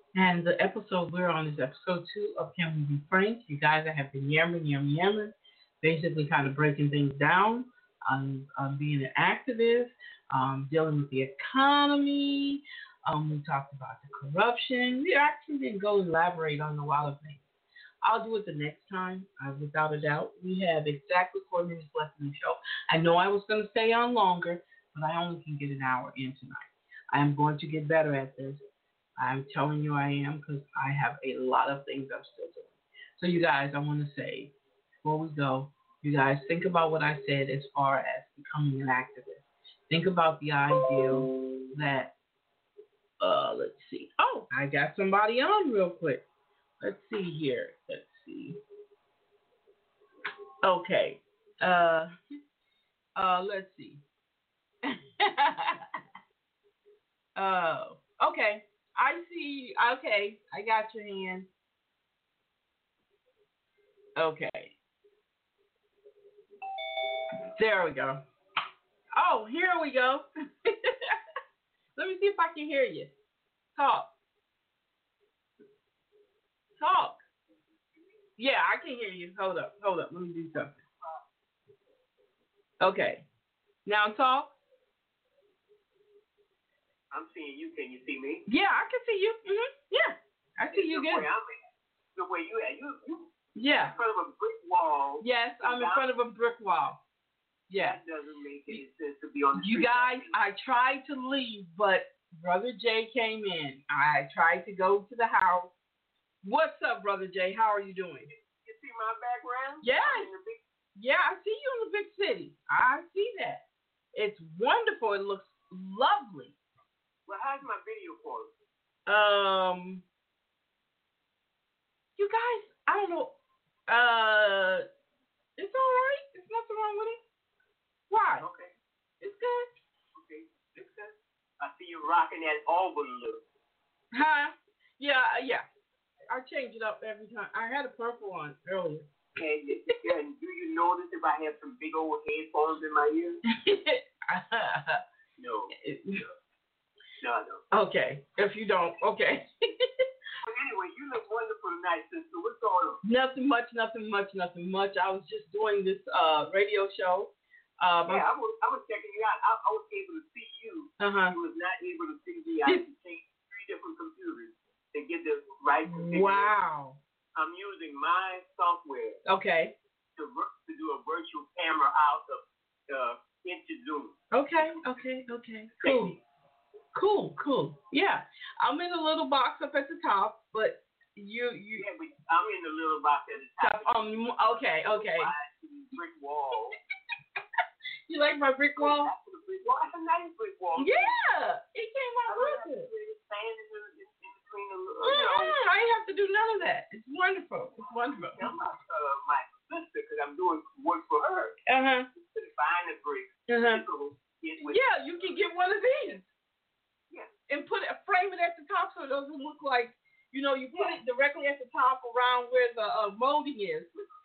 And the episode we're on is episode two of Can We Be Frank? You guys I have been yammering, yammering, yammering, basically kind of breaking things down on, on being an activist, um, dealing with the economy. Um, we talked about the corruption. We actually didn't go elaborate on a lot of things. I'll do it the next time, uh, without a doubt. We have exactly four minutes left in the show. I know I was going to stay on longer, but I only can get an hour in tonight. I am going to get better at this. I'm telling you I am, because I have a lot of things I'm still doing. So you guys, I want to say, before we go, you guys think about what I said as far as becoming an activist. Think about the ideal that, uh, let's see. Oh, I got somebody on real quick. Let's see here. Let's see. Okay. Uh, uh, let's see. Oh, okay. I see. Okay, I got your hand. Okay. There we go. Oh, here we go. Let me see if I can hear you. Talk. Talk. Yeah, I can hear you. Hold up. Hold up. Let me do something. Okay. Now talk. I'm seeing you. Can you see me? Yeah, I can see you. Mm-hmm. Yeah, I see you good. Way I'm at. The way you at. You, you yeah. in front of a brick wall. Yes, I'm in front of a brick wall. Yeah. That doesn't make any sense to be on the You street. guys, I tried to leave, but Brother Jay came in. I tried to go to the house. What's up, Brother Jay? How are you doing? You see my background? Yeah. In the big... Yeah, I see you in the big city. I see that. It's wonderful. It looks lovely. Well, how's my video quality? Um, you guys, I don't know. Uh, it's all right. There's nothing wrong with it. Why? Okay. It's good. Okay. It's good. I see you rocking that Auburn look. Huh? Yeah, yeah. I change it up every time. I had a purple one earlier. And, and do you notice if I have some big old headphones in my ears? No. No, no. Okay. If you don't, okay. But anyway, you look wonderful tonight, sister. What's going on? Nothing much, nothing much, nothing much. I was just doing this uh radio show. Um, yeah, I was, I was checking you out. I, I was able to see you. Uh-huh. You was not able to see me. I had to take three different computers to get the right configuration. Wow. I'm using my software. Okay. To to do a virtual camera out of uh, into Zoom. Okay, okay, okay. Cool. Cool, cool. Yeah. I'm in a little box up at the top, but you you Yeah, but I'm in the little box at the top. Um okay, okay. Brick wall. You like my brick wall? That's a brick wall. That's a nice brick wall. Yeah. It came out with it. Mm-hmm. I ain't have to do none of that. It's wonderful. It's wonderful. I'm not, uh, my sister, because I'm doing work for her. Uh-huh. Buying the bricks. Uh-huh. With yeah, you can get one of these. Yeah. And put it, frame it at the top so it doesn't look like, you know, you put yeah. it directly at the top around where the uh, molding is.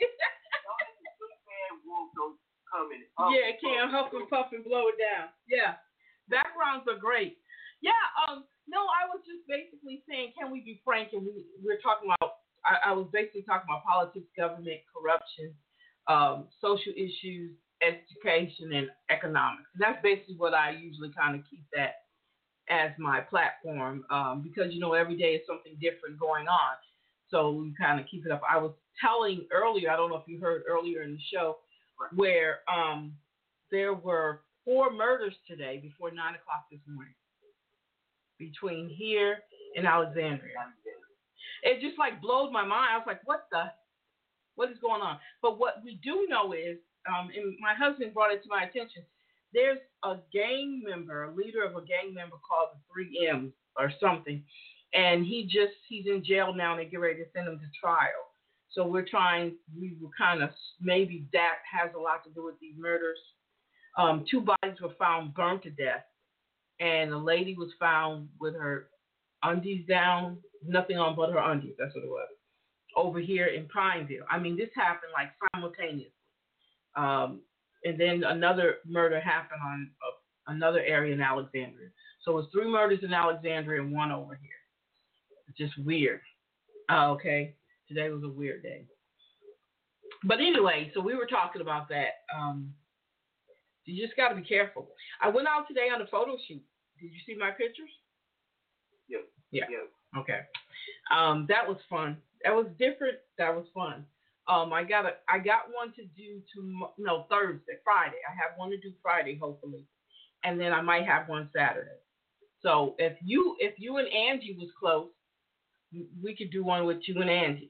Yeah, it can't huff and puff and blow it down. Yeah. Backgrounds are great. Yeah, um, no, I was just basically saying, can we be frank? And we, we're talking about, I, I was basically talking about politics, government, corruption, um, social issues, education, and economics. And that's basically what I usually kind of keep that as my platform um, because, you know, every day is something different going on. So we kind of keep it up. I was telling earlier, I don't know if you heard earlier in the show, where um, there were four murders today before nine o'clock this morning between here and Alexandria. It just like blowed my mind. I was like, what the, what is going on? But what we do know is, um, and my husband brought it to my attention, there's a gang member, a leader of a gang member called the three M's or something, and he just, he's in jail now and they get ready to send him to trial. So we're trying, we were kind of, maybe that has a lot to do with these murders. Um, two bodies were found burned to death, and a lady was found with her undies down, nothing on but her undies, that's what it was, over here in Pineville. I mean, this happened like simultaneously. Um, and then another murder happened on uh, another area in Alexandria. So it was three murders in Alexandria and one over here. just weird. Oh, okay. Today was a weird day. But anyway, so we were talking about that. Um, you just got to be careful. I went out today on a photo shoot. Did you see my pictures? Yes. Yeah. Yes. Okay. Um, that was fun. That was different. That was fun. Um, I got a, I got one to do to no Thursday, Friday. I have one to do Friday, hopefully, and then I might have one Saturday. So if you if you and Angie was close, we could do one with you and Angie.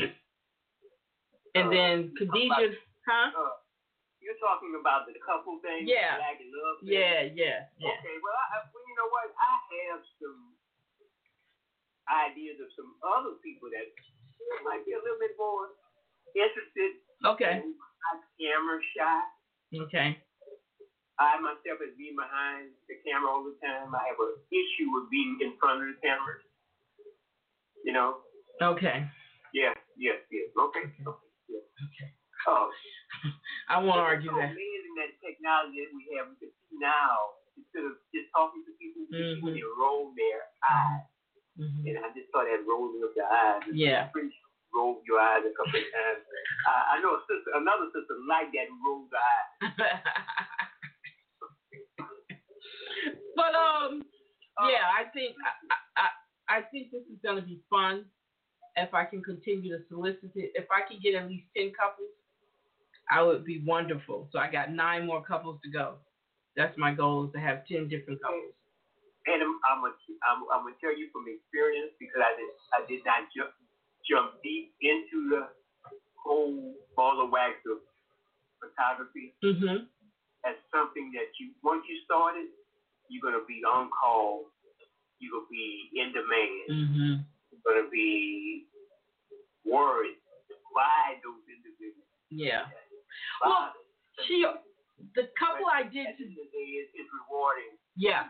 And Uh, then Khadijah, huh? Uh, you're talking about the couple thing, Yeah. Black and Love thing? Yeah, yeah, yeah. Okay, well, I, well, you know what? I have some ideas of some other people that might be a little bit more interested Okay. in my camera shot. Okay. I myself as being behind the camera all the time, I have an issue with being in front of the camera. You know? Okay. Yes, yes, yes. Okay. Okay. Okay. Yes. Okay. Oh. I won't It's argue so that. amazing that technology that we have. We can see now instead of just talking to people, we can see when Mhm. they roll their eyes. Mhm. And I just saw that rolling of the eyes. It's Yeah. pretty sure you roll your eyes a couple of times. Uh, I know a sister, another sister like that who rolls her eyes. But um, yeah, I think I, I I think this is gonna be fun. If I can continue to solicit it, if I can get at least ten couples, I would be wonderful. So I got nine more couples to go. That's my goal, is to have ten different couples. And I'm, I'm gonna I'm, I'm gonna tell you from experience because I did I did not jump jump deep into the whole ball of wax of photography. Mhm. As something that you once you started, you're gonna be on call. You're gonna be in demand. Mhm. You're gonna be worried by those individuals. Yeah. By Well, them. she, the couple I At did the to, end of the day, it's, it's rewarding. yeah,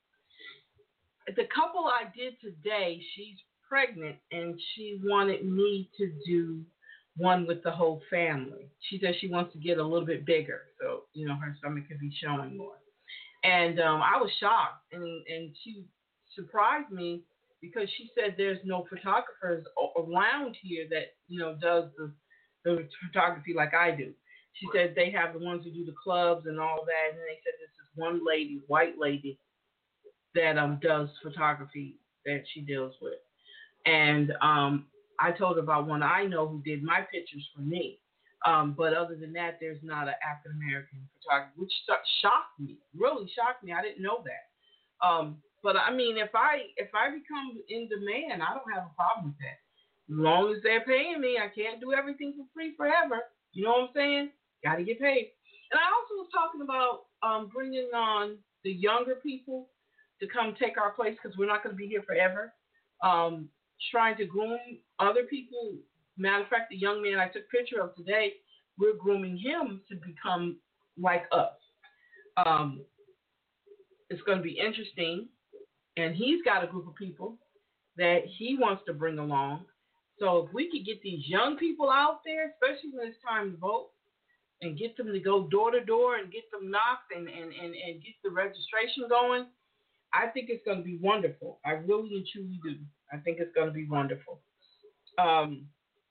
the couple I did today, she's pregnant and she wanted me to do one with the whole family. She said she wants to get a little bit bigger, so you know her stomach could be showing more. And um, I was shocked, and and she surprised me because she said there's no photographers a- around here that you know does the the photography like I do. She said they have the ones who do the clubs and all that, and they said this is one lady, white lady, that um does photography that she deals with. And um, I told her about one I know who did my pictures for me. Um, but other than that, there's not an African American photographer, which shocked me, really shocked me. I didn't know that. Um, but I mean, if I if I become in demand, I don't have a problem with that. As long as they're paying me, I can't do everything for free forever. You know what I'm saying? Got to get paid. And I also was talking about um, bringing on the younger people to come take our place because we're not going to be here forever. Um, trying to groom other people. Matter of fact, the young man I took a picture of today, we're grooming him to become like us. Um, it's going to be interesting. And he's got a group of people that he wants to bring along. So if we could get these young people out there, especially when it's time to vote, and get them to go door to door and get them knocked and, and, and, and get the registration going, I think it's going to be wonderful. I really and truly do. I think it's going to be wonderful. Um,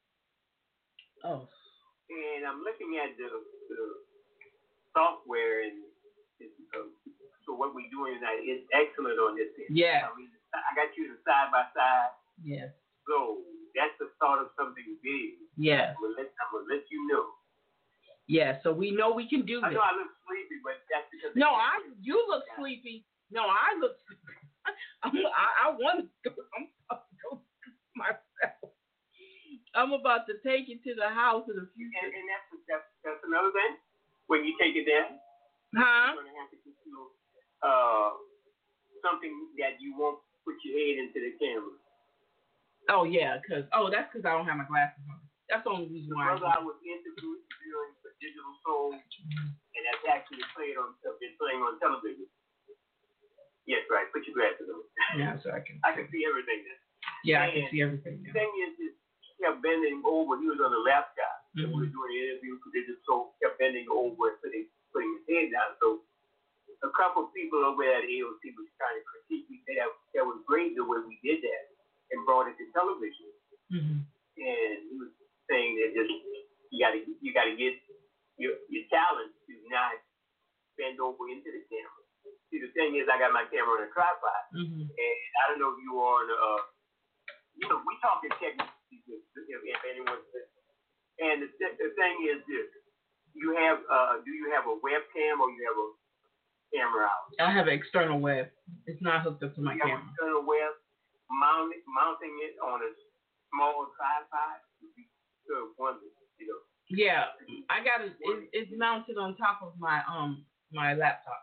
oh. And I'm looking at the, the software, and it's, uh, so what we're doing tonight is excellent on this end. Yeah. I mean, I got you the side by side. Yes. So that's the start of something big. Yes. I'm gonna let, I'm gonna let you know. Yeah. So we know we can do I this. know I look sleepy, but that's because No, I. You look sleepy. No, I look sleepy. I'm, I, I want to go. I'm about to go myself. I'm about to take it to the house in the future. And, and that's, that's that's another thing. When you take it there, Huh? you're gonna have to get you uh something that you won't put your head into the camera. Oh yeah, cause oh that's cause I don't have my glasses on. That's the only reason The why. brother I was interviewing for Digital Soul, and that's actually played on been playing on television. Yes, right. Put your glasses on. Yeah, so I can. I can see everything now. Yeah, I and can see everything The now. thing is, is he kept bending over. He was on a laptop. Mm-hmm. And we were doing an interview for Digital Soul. Kept bending over and putting putting his head down. So a couple of people over at A O C was trying to critique me. That that was great the way we did that. and brought it to television. Mm-hmm. And he was saying that just you gotta you gotta get your your talent to not bend over into the camera. See, the thing is, I got my camera on a tripod, Mm-hmm. and I don't know if you are on uh, you know, we talking techniques if, if anyone's listening. And the, the thing is this: you have uh, do you have a webcam or you have a camera out? I have an external web. It's not hooked up to my you camera. have external web, mount, mounting it on a small tripod would be good wonders, you know. Yeah, I got it. It's, it's mounted on top of my um my laptop.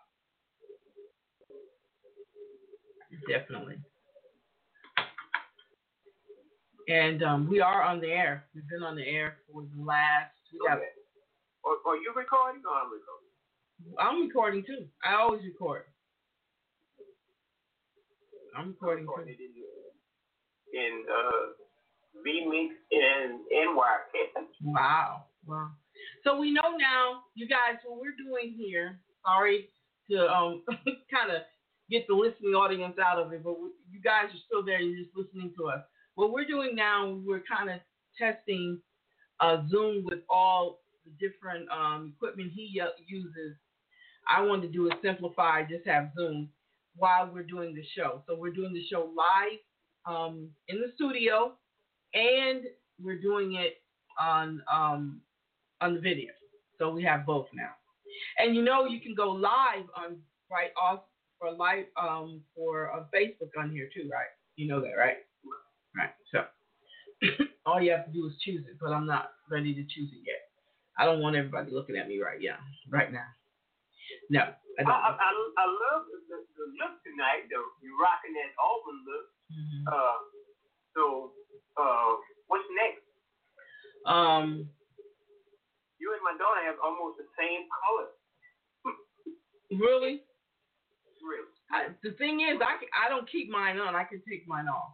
Definitely. And um, we are on the air. We've been on the air for the last. We got, okay. Are, are you recording or I'm recording? I'm recording too. I always record. I'm recording too. In uh, vMix and N Y R. Wow. Wow. So we know now, you guys, what we're doing here. Sorry to um kind of get the listening audience out of it, but we, you guys are still there. You're just listening to us. What we're doing now, we're kind of testing uh, Zoom with all the different um, equipment he uh, uses. I wanted to do it simplified, just have Zoom while we're doing the show. So we're doing the show live um, in the studio, and we're doing it on um, on the video. So we have both now. And you know, you can go live on right off for live um, for uh, Facebook on here too, right? You know that, right? Right. So all you have to do is choose it, but I'm not ready to choose it yet. I don't want everybody looking at me right yeah, right now. No, I don't. I, I, I love the, the, the look tonight. The, you're rocking that Auburn look. Mm-hmm. Uh, so, uh, what's next? Um, you and my daughter have almost the same color. Really? Really. I, the thing is, I can, I don't keep mine on. I can take mine off.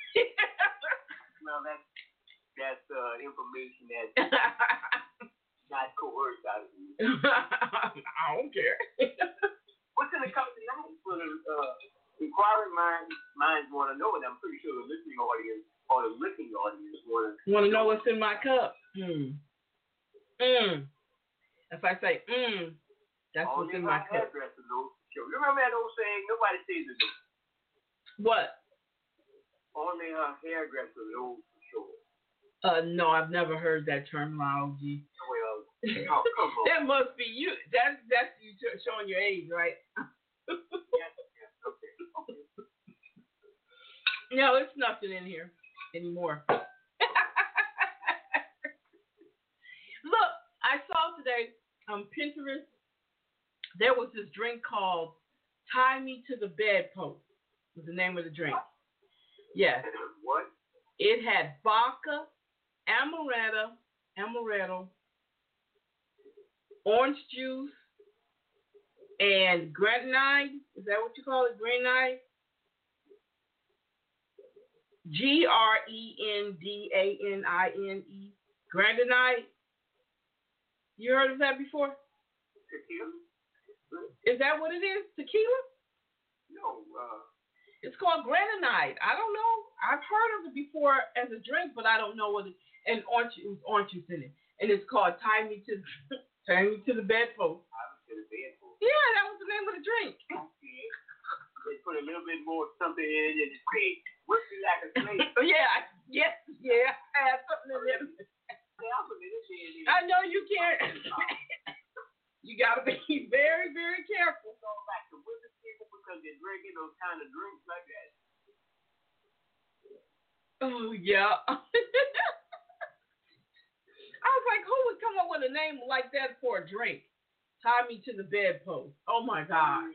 Well, that's that's uh, information that's not coerced out of you. I don't care. What's in the cup tonight? For the uh, inquiring minds, minds want to know, and I'm pretty sure the listening audience or the listening audience want to want to know what's in my cup. Hmm. Mm. If I say mm, that's what's in my cup. You remember that old saying? Nobody says it. What? Only her hairdresser knows for sure. Uh, no, I've never heard that terminology. Well, oh, come on. That must be you. That's that's you showing your age, right? Yes, yes, okay, okay. No, it's nothing in here anymore. Look, I saw today on Pinterest. There was this drink called Tie Me to the Bedpost, was the name of the drink. Yes. What? It had vodka, amaretto, amaretto, orange juice, and grenadine. Is that what you call it? Grenadine? G R E N D A N I N E. Grenadine. You heard of that before? Tequila? Is that what it is? Tequila? No. Uh, it's called grenadine. I don't know. I've heard of it before as a drink, but I don't know what it. And orange, it was orange juice in it, and it's called "Tie Me to Tie Me to the Bedpost." To the bedpost. Yeah, that was the name of the drink. Okay. They put a little bit more something in it and say, "Whip me like a snake." Yeah. Yes. Yeah. I had something in there. I know you can't. You gotta be very, very careful. Go back to whipping people because they're drinking those kind of drinks like that. Oh yeah. I was like, who would come up with a name like that for a drink? Tie me to the bedpost. Oh my God.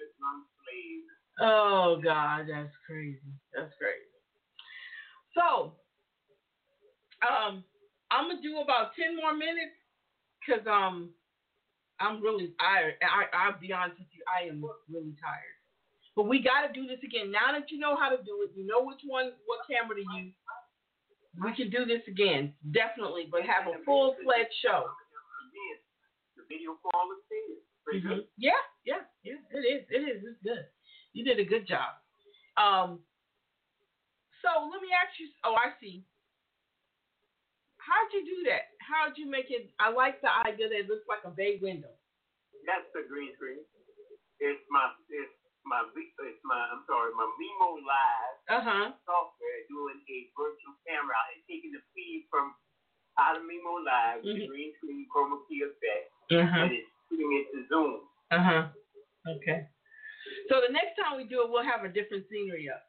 Oh God, that's crazy. That's crazy. So, um, I'm gonna do about ten more minutes because um. I'm really tired. I, I'll be honest with you, I am really tired. But we got to do this again. Now that you know how to do it, you know which one, what camera to use, we can do this again, definitely, but have a full-fledged show. The video quality is pretty Mm-hmm. good. Yeah, yeah, yeah, it is. It is. It's good. You did a good job. Um. So let me ask you. Oh, I see. How'd you do that? How'd you make it? I like the idea that it looks like a bay window. That's the green screen. It's my, it's my, it's my. I'm sorry, my Mimo Live Uh-huh. software doing a virtual camera and taking the feed from out of Mimo Live with Mm-hmm. the green screen chroma key effect, Uh-huh. and it's putting it to Zoom. Uh-huh. Okay. So the next time we do it, we'll have a different scenery up.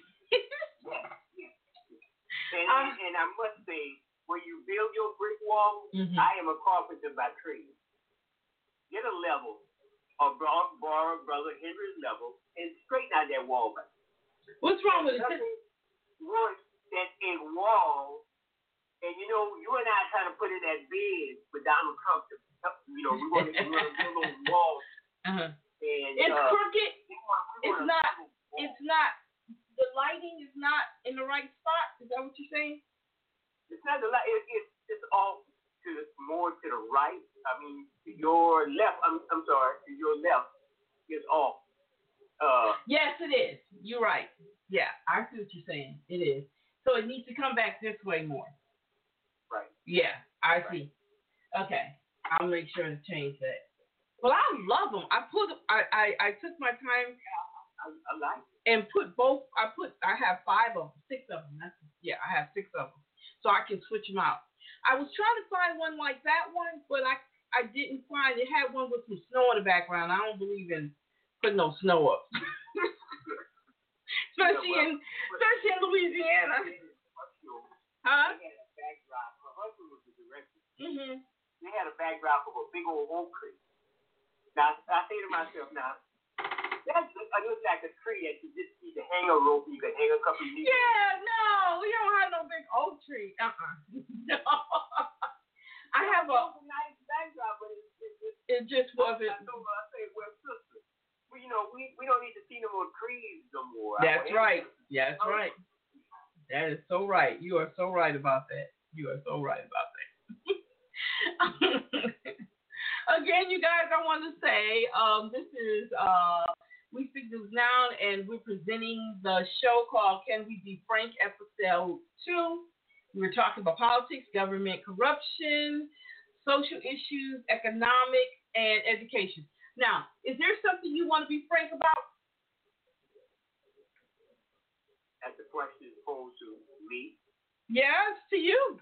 And, Uh, and I must say, when you build your brick wall, Mhm. I am a carpenter by trade. Get a level, or borrow, borrow brother Henry's level, and straighten out that wall back. What's wrong with it? Nothing worse than a wall, and you know, you and I trying to put in that bed for Donald Trump. To, you know, we want to build a little wall, Uh-huh. and It's uh, crooked. we want, we It's want a not. little wall. It's not. The lighting is not in the right spot. Is that what you're saying? It's not the light. It, it's it's off to the, more to the right. I mean, to your left. I'm I'm sorry. To your left is off. Uh, Yes, it is. You're right. Yeah, I see what you're saying. It is. So it needs to come back this way more. right. Yeah, I see. Okay, I'll make sure to change that. Well, I love them. I put. I I, I took my time I, I like. and put both. I put. I have five of them, six of them. That's, yeah, I have six of them, so I can switch them out. I was trying to find one like that one, but I I didn't find it. Had one with some snow in the background. I don't believe in putting no snow up, especially Yeah, well, in especially in Louisiana. Huh? They had a backdrop. My husband was the director. Mhm. They had a backdrop of a big old oak tree. Now I say to myself, now that's it looks like a tree that you just need to hang a rope. You can hang a couple of leaves. Yeah, no, we don't have no big oak tree. Uh uh No. I have a. It's a nice backdrop, but it's, it's, it's It just wasn't. I told her, I said, well, sister, we, you know, we, we don't need to see no more trees no more. That's Our right. That's right. That is so right. You are so right about that. You are so right about that. Again, you guys, I want to say um, this is uh, We Speak News Now, and we're presenting the show called Can We Be Frank, episode two. We're talking about politics, government corruption, social issues, economic, and education. Now, is there something you want to be frank about? As the question is posed to me, Yes, to you.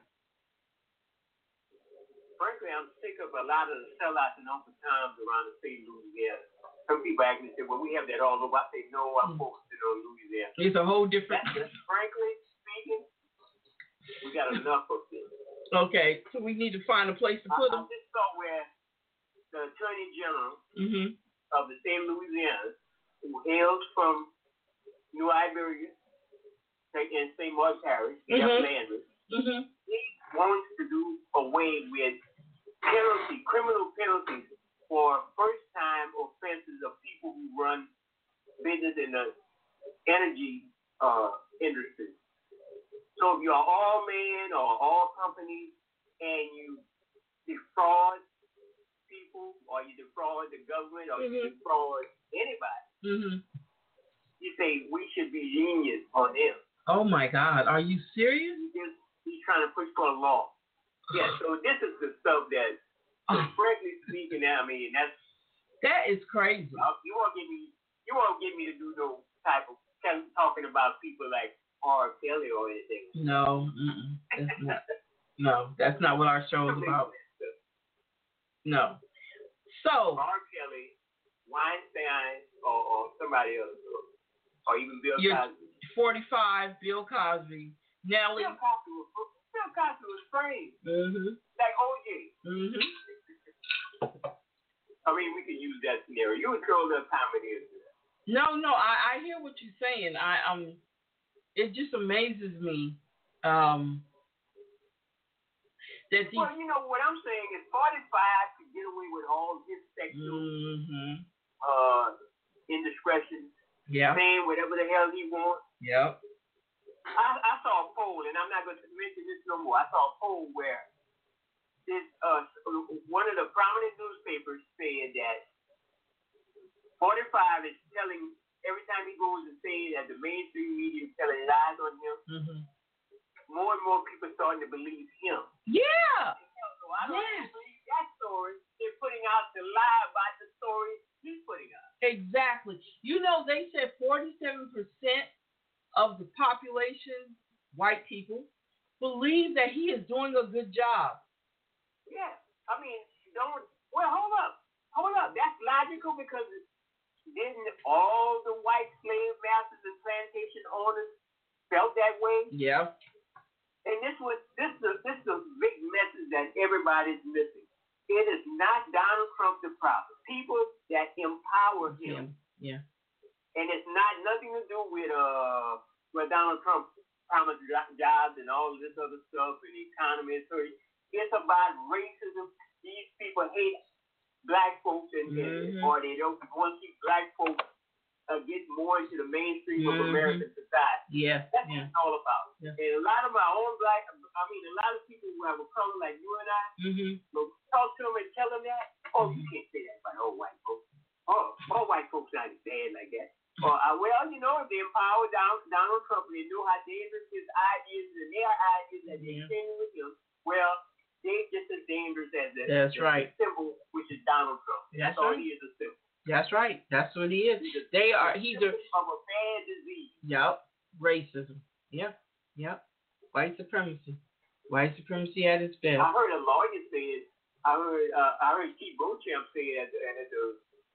frankly, I'm sick of a lot of the sellouts and Uncle Toms around the state of Louisiana. Some people actually say, well, we have that all over. I say, no, I'm focusing on Louisiana. It's a whole different. That's just, frankly speaking, we got enough of this. Okay, so we need to find a place to I, put I them. just saw where the Attorney General Mm-hmm. of the state of Louisiana, who hails from New Iberia and Saint Mark's Parish, Jeff Mhm. Landry, Mm-hmm. he wants to do away with penalty, criminal penalties for first-time offenses of people who run business in the energy uh, industry. So if you're all man or all companies and you defraud people or you defraud the government or Mhm. you defraud anybody, Mm-hmm. you say we should be lenient on them. Oh my God, are you serious? He's, he's trying to push for a law. Yeah, so this is the stuff that, Oh, frankly speaking, I mean, that's that is crazy. uh, you won't get me, you won't get me to do no type of kind of talking about people like R. Kelly or anything. No, mm-mm, that's not. No, that's not what our show is about. No. So, R. Kelly, Weinstein, or, or somebody else, or, or even Bill You're- Cosby. forty-five, Bill Cosby, Nelly. Bill Cosby was, Bill Cosby was framed Mm-hmm. like O J. Mm-hmm. I mean, we could use that scenario. You would throw enough time in here. No, no, I, I hear what you're saying. I um, it just amazes me, um, that these. Well, you know what I'm saying is forty-five to get away with all his sexual Mm-hmm. uh, indiscretion, Yeah. saying whatever the hell he wants. Yep. I, I saw a poll, and I'm not going to mention this no more. I saw a poll where this uh, one of the prominent newspapers said that forty-five is telling every time he goes and says that the mainstream media is telling lies on him, mm-hmm. more and more people are starting to believe him. Yeah. So I don't yes. believe that story. They're putting out the lie about the story he's putting out. Exactly. You know, they said forty-seven percent of the population, white people, believe that he is doing a good job. Yeah. I mean, don't, well, hold up. Hold up. That's logical because didn't all the white slave masters and plantation owners felt that way? Yeah. And this was this is this is a big message that everybody's missing. It is not Donald Trump the problem. People that empower him. Yeah. And it's not nothing to do with uh with Donald Trump promised jobs and all this other stuff and the economy. So it's about racism. These people hate black folks and, mm-hmm. and or they don't want to see black folks uh, get more into the mainstream mm-hmm. of American society. Yeah. That's yeah. what it's all about. Yeah. And a lot of my own black, I mean, a lot of people who have a color like you and I, mm-hmm. will talk to them and tell them that, oh, mm-hmm. you can't say that about all white folks. Oh, all white folks not as bad like that. Or, uh, well, you know, if they empower Donald, Donald Trump, they know how dangerous his ideas and their ideas that they're yeah. sharing with him, well, they're just as dangerous as the, That's the, right. the symbol, which is Donald Trump. That's That's all right. he is, a symbol. That's right. That's what he is. He's a, they are, he's a, of a bad disease. Yep. Racism. Yep. Yep. White supremacy. White supremacy at its best. I heard a lawyer say it. I heard uh, I heard Keith Beauchamp say it at the, at the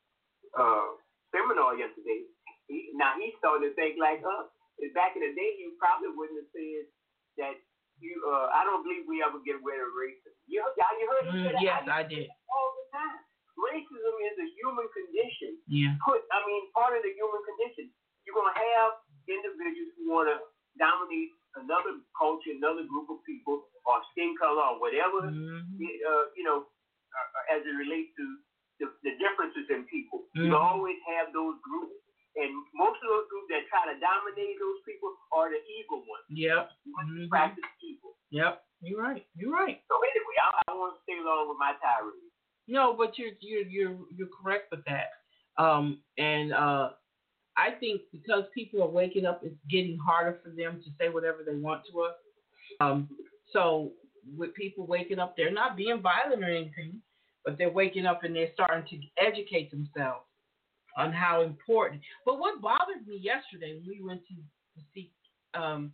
uh, seminar yesterday. He, now he's starting to think like us. And back in the day, you probably wouldn't have said that you. Uh, I don't believe we ever get rid of racism. You, you heard him say mm, that? Yes, I, I did. All the time. Racism is a human condition. Yeah. Put, I mean, part of the human condition. You're gonna have individuals who want to dominate another culture, another group of people, or skin color, or whatever. Mm-hmm. Uh, you know, uh, as it relates to the, the differences in people. Mm-hmm. You always have those groups, and most of those groups that try to dominate those people are the evil ones. Yep. Mm-hmm. Mm-hmm. Practice evil. Yep. You're right. You're right. So anyway, I, I want to stay along with my tirade. No, but you're you're you're you're correct with that. Um, and uh, I think because people are waking up, it's getting harder for them to say whatever they want to us. Um, so with people waking up, they're not being violent or anything, but they're waking up and they're starting to educate themselves on how important. But what bothered me yesterday when we went to, to see um,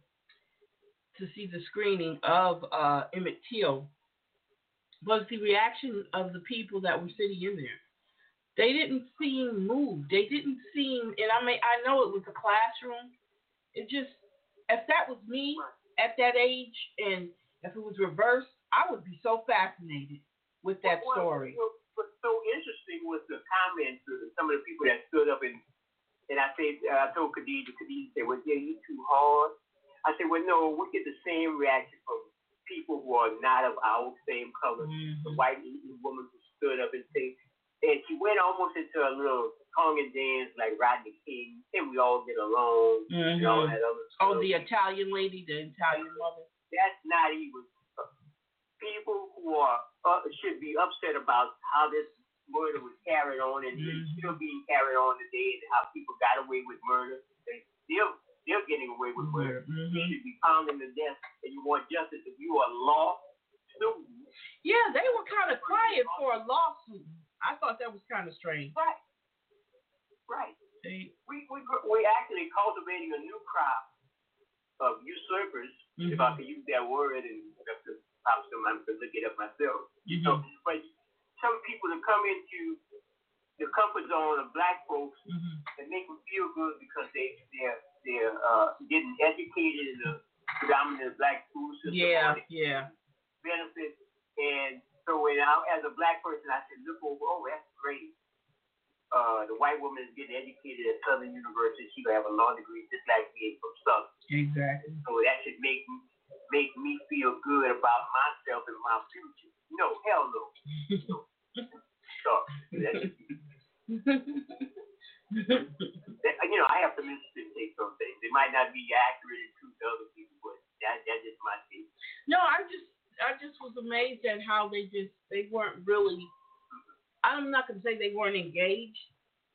to see the screening of uh, Emmett Till was the reaction of the people that were sitting in there. They didn't seem moved. They didn't seem, and I mean, I know it was a classroom. It just, if that was me at that age, and if it was reversed, I would be so fascinated with that well, story. Well, what's so interesting was the comments of some of the people that stood up and and I said, uh, I told Khadijah, Khadijah said, well, yeah, you too hard. I said, well, no, we get the same reaction from people who are not of our same color. Mm-hmm. The white woman who stood up and said, and she went almost into a little song and dance like Rodney King, and we all get along, mm-hmm. and all that other stuff. Oh, the Italian lady, the Italian mother. That's not even. People who are uh, should be upset about how this murder was carried on and mm-hmm. it's still being carried on today, and how people got away with murder. They still still getting away with murder. Mm-hmm. You should be pounding to death, and you want justice. If you are law student. Yeah, they were kind of quiet for a lawsuit. I thought that was kind of strange. Right. Right. They, we we we actually cultivating a new crop of usurpers, mm-hmm. if I can use that word, and have to pop some, I'm to look it up myself. Mm-hmm. So, but some people to come into the comfort zone of black folks mm-hmm. and make them feel good because they they're they're uh, getting educated in the predominant black school system. Yeah, yeah. Benefits. And so when I, as a black person, I said, look over, oh, that's great. Uh, the white woman is getting educated at Southern University. She will have a law degree just like me from Southern. Exactly. So that should make me, make me feel good about myself and my future. No, hell no. So, so that, you know, I have to take some things. They might not be accurate and true to other people, but that, that's just my take. No, I just I just was amazed at how they just they weren't really. I'm not gonna say they weren't engaged,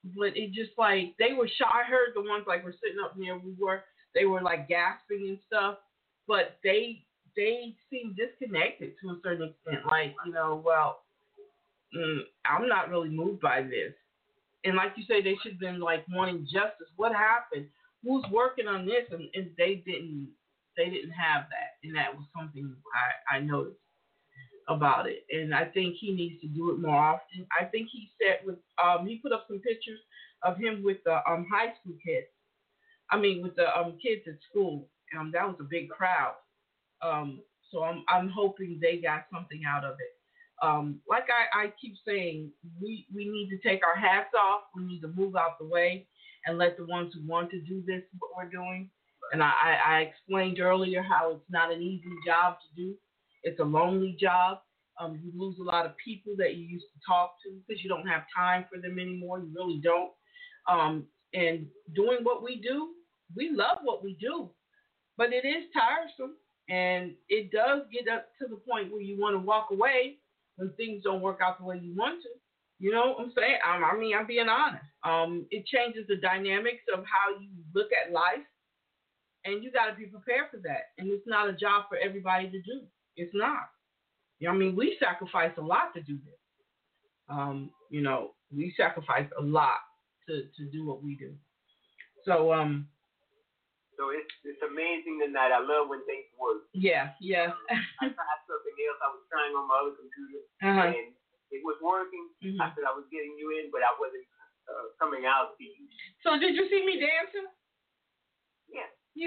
but it just like they were shy. I heard the ones like were sitting up near we were. They were like gasping and stuff, but they they seemed disconnected to a certain extent. Like, you know, well, mm, I'm not really moved by this. And like you say, they should have been like wanting justice. What happened? Who's working on this? And, and they didn't. They didn't have that, and that was something I, I noticed about it. And I think he needs to do it more often. I think he said with um he put up some pictures of him with the um high school kids. I mean with the um kids at school. Um that was a big crowd. Um so I'm I'm hoping they got something out of it. Um like I, I keep saying, we, we need to take our hats off. We need to move out the way and let the ones who want to do this what we're doing. And I, I explained earlier how it's not an easy job to do. It's a lonely job. Um, you lose a lot of people that you used to talk to because you don't have time for them anymore. You really don't. Um, and doing what we do, we love what we do, but it is tiresome. And it does get up to the point where you want to walk away when things don't work out the way you want to. You know what I'm saying? I, I mean, I'm being honest. Um, it changes the dynamics of how you look at life. And you got to be prepared for that. And it's not a job for everybody to do. It's not. You know, I mean, we sacrifice a lot to do this. Um, you know, we sacrifice a lot to, to do what we do. So, um, so it's it's amazing tonight. I love when things work. Yeah, yeah. I tried something else. I was trying on my other computer, uh-huh. and it was working. Mm-hmm. I said I was getting you in, but I wasn't uh, coming out to you. So did you see me dancing? Yeah. You,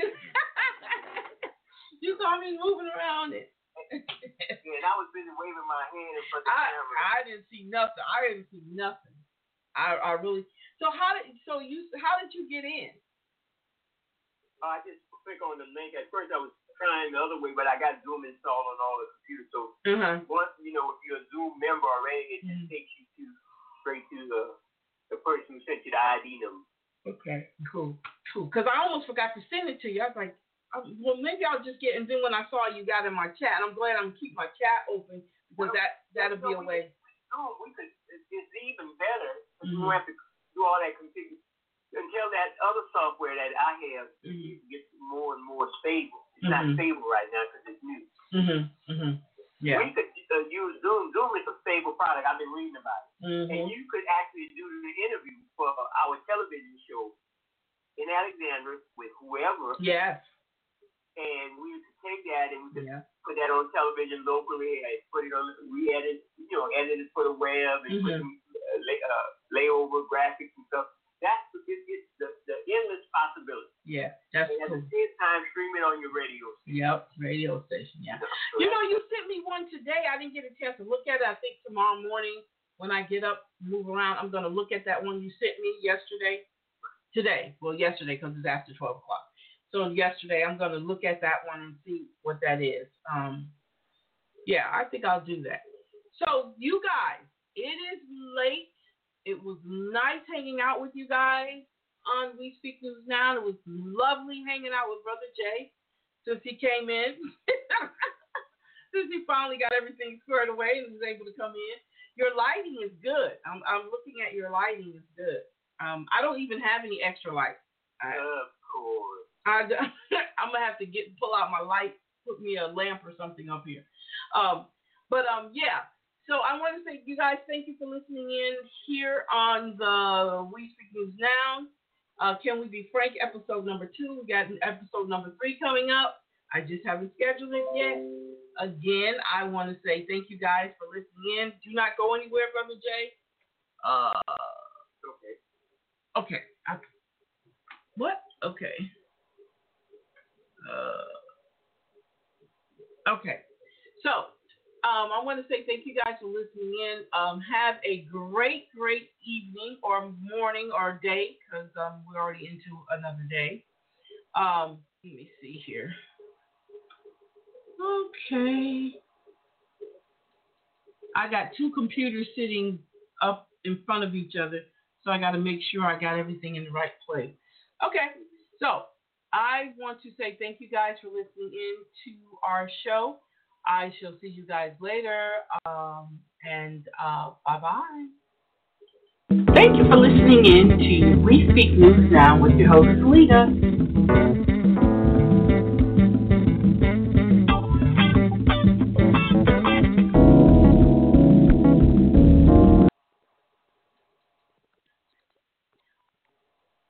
you saw me moving around it. Yeah, and I was busy waving my hand in front of the I, camera. I didn't see nothing. I didn't see nothing. I, I really. So how did so you how did you get in? Uh, I just click on the link. At first, I was trying the other way, but I got Zoom installed on all the computers. So uh-huh. once you know, if you're a Zoom member already, it just mm-hmm. takes you to straight to the the person who sent you the I D number. Okay, cool, cool. Because I almost forgot to send it to you. I was like, well, maybe I'll just get. And then when I saw you got in my chat, I'm glad I'm keep my chat open because well, that that'll be a way. No, we could. It's even better. Mm-hmm. You don't have to do all that config until that other software that I have mm-hmm. gets more and more stable. It's mm-hmm. not stable right now because it's new. Mm-hmm. Mm-hmm. Yeah. We could uh, use Zoom. Zoom is a stable product. I've been reading about it. Mm-hmm. And you could actually do the interview for our television show in Alexandria with whoever. Yes. And we could take that and we could yeah. put that on television locally and put it on, we edit, you know, edit it for the web and mm-hmm. put some uh, lay, uh, layover graphics and stuff. That's the, it, it's the, the endless possibility. Yeah, that's and cool. at the same time, stream it on your radio station. Yep, radio station, yeah. So you know, you sent me one today. I didn't get a chance to look at it. I think tomorrow morning when I get up, move around, I'm going to look at that one you sent me yesterday. Today. Well, yesterday because it's after twelve o'clock. So yesterday I'm going to look at that one and see what that is. Um, yeah, I think I'll do that. So you guys, it is late. It was nice hanging out with you guys on We Speak News Now. It was lovely hanging out with Brother Jay since he came in. Since he finally got everything squared away and was able to come in. Your lighting is good. I'm, I'm looking at your lighting is good. Um, I don't even have any extra lights. I, of course. I, I'm gonna have to get pull out my light, put me a lamp or something up here. Um, but um, yeah. So I want to say, you guys, thank you for listening in here on the We Speak News Now. Uh, Can We Be Frank? Episode number two. We got episode number three coming up. I just haven't scheduled it yet. Again, I want to say thank you guys for listening in. Do not go anywhere, Brother Jay. Uh, okay. Okay. Okay. What? Okay. Uh, okay. So, um, I want to say thank you guys for listening in. Um, have a great, great evening or morning or day because um, we're already into another day. Um, let me see here. Okay. I got two computers sitting up in front of each other, so I got to make sure I got everything in the right place. Okay, so I want to say thank you guys for listening in to our show. I shall see you guys later, um, and uh, bye-bye. Thank you for listening in to We Speak News Now with your host, Salida.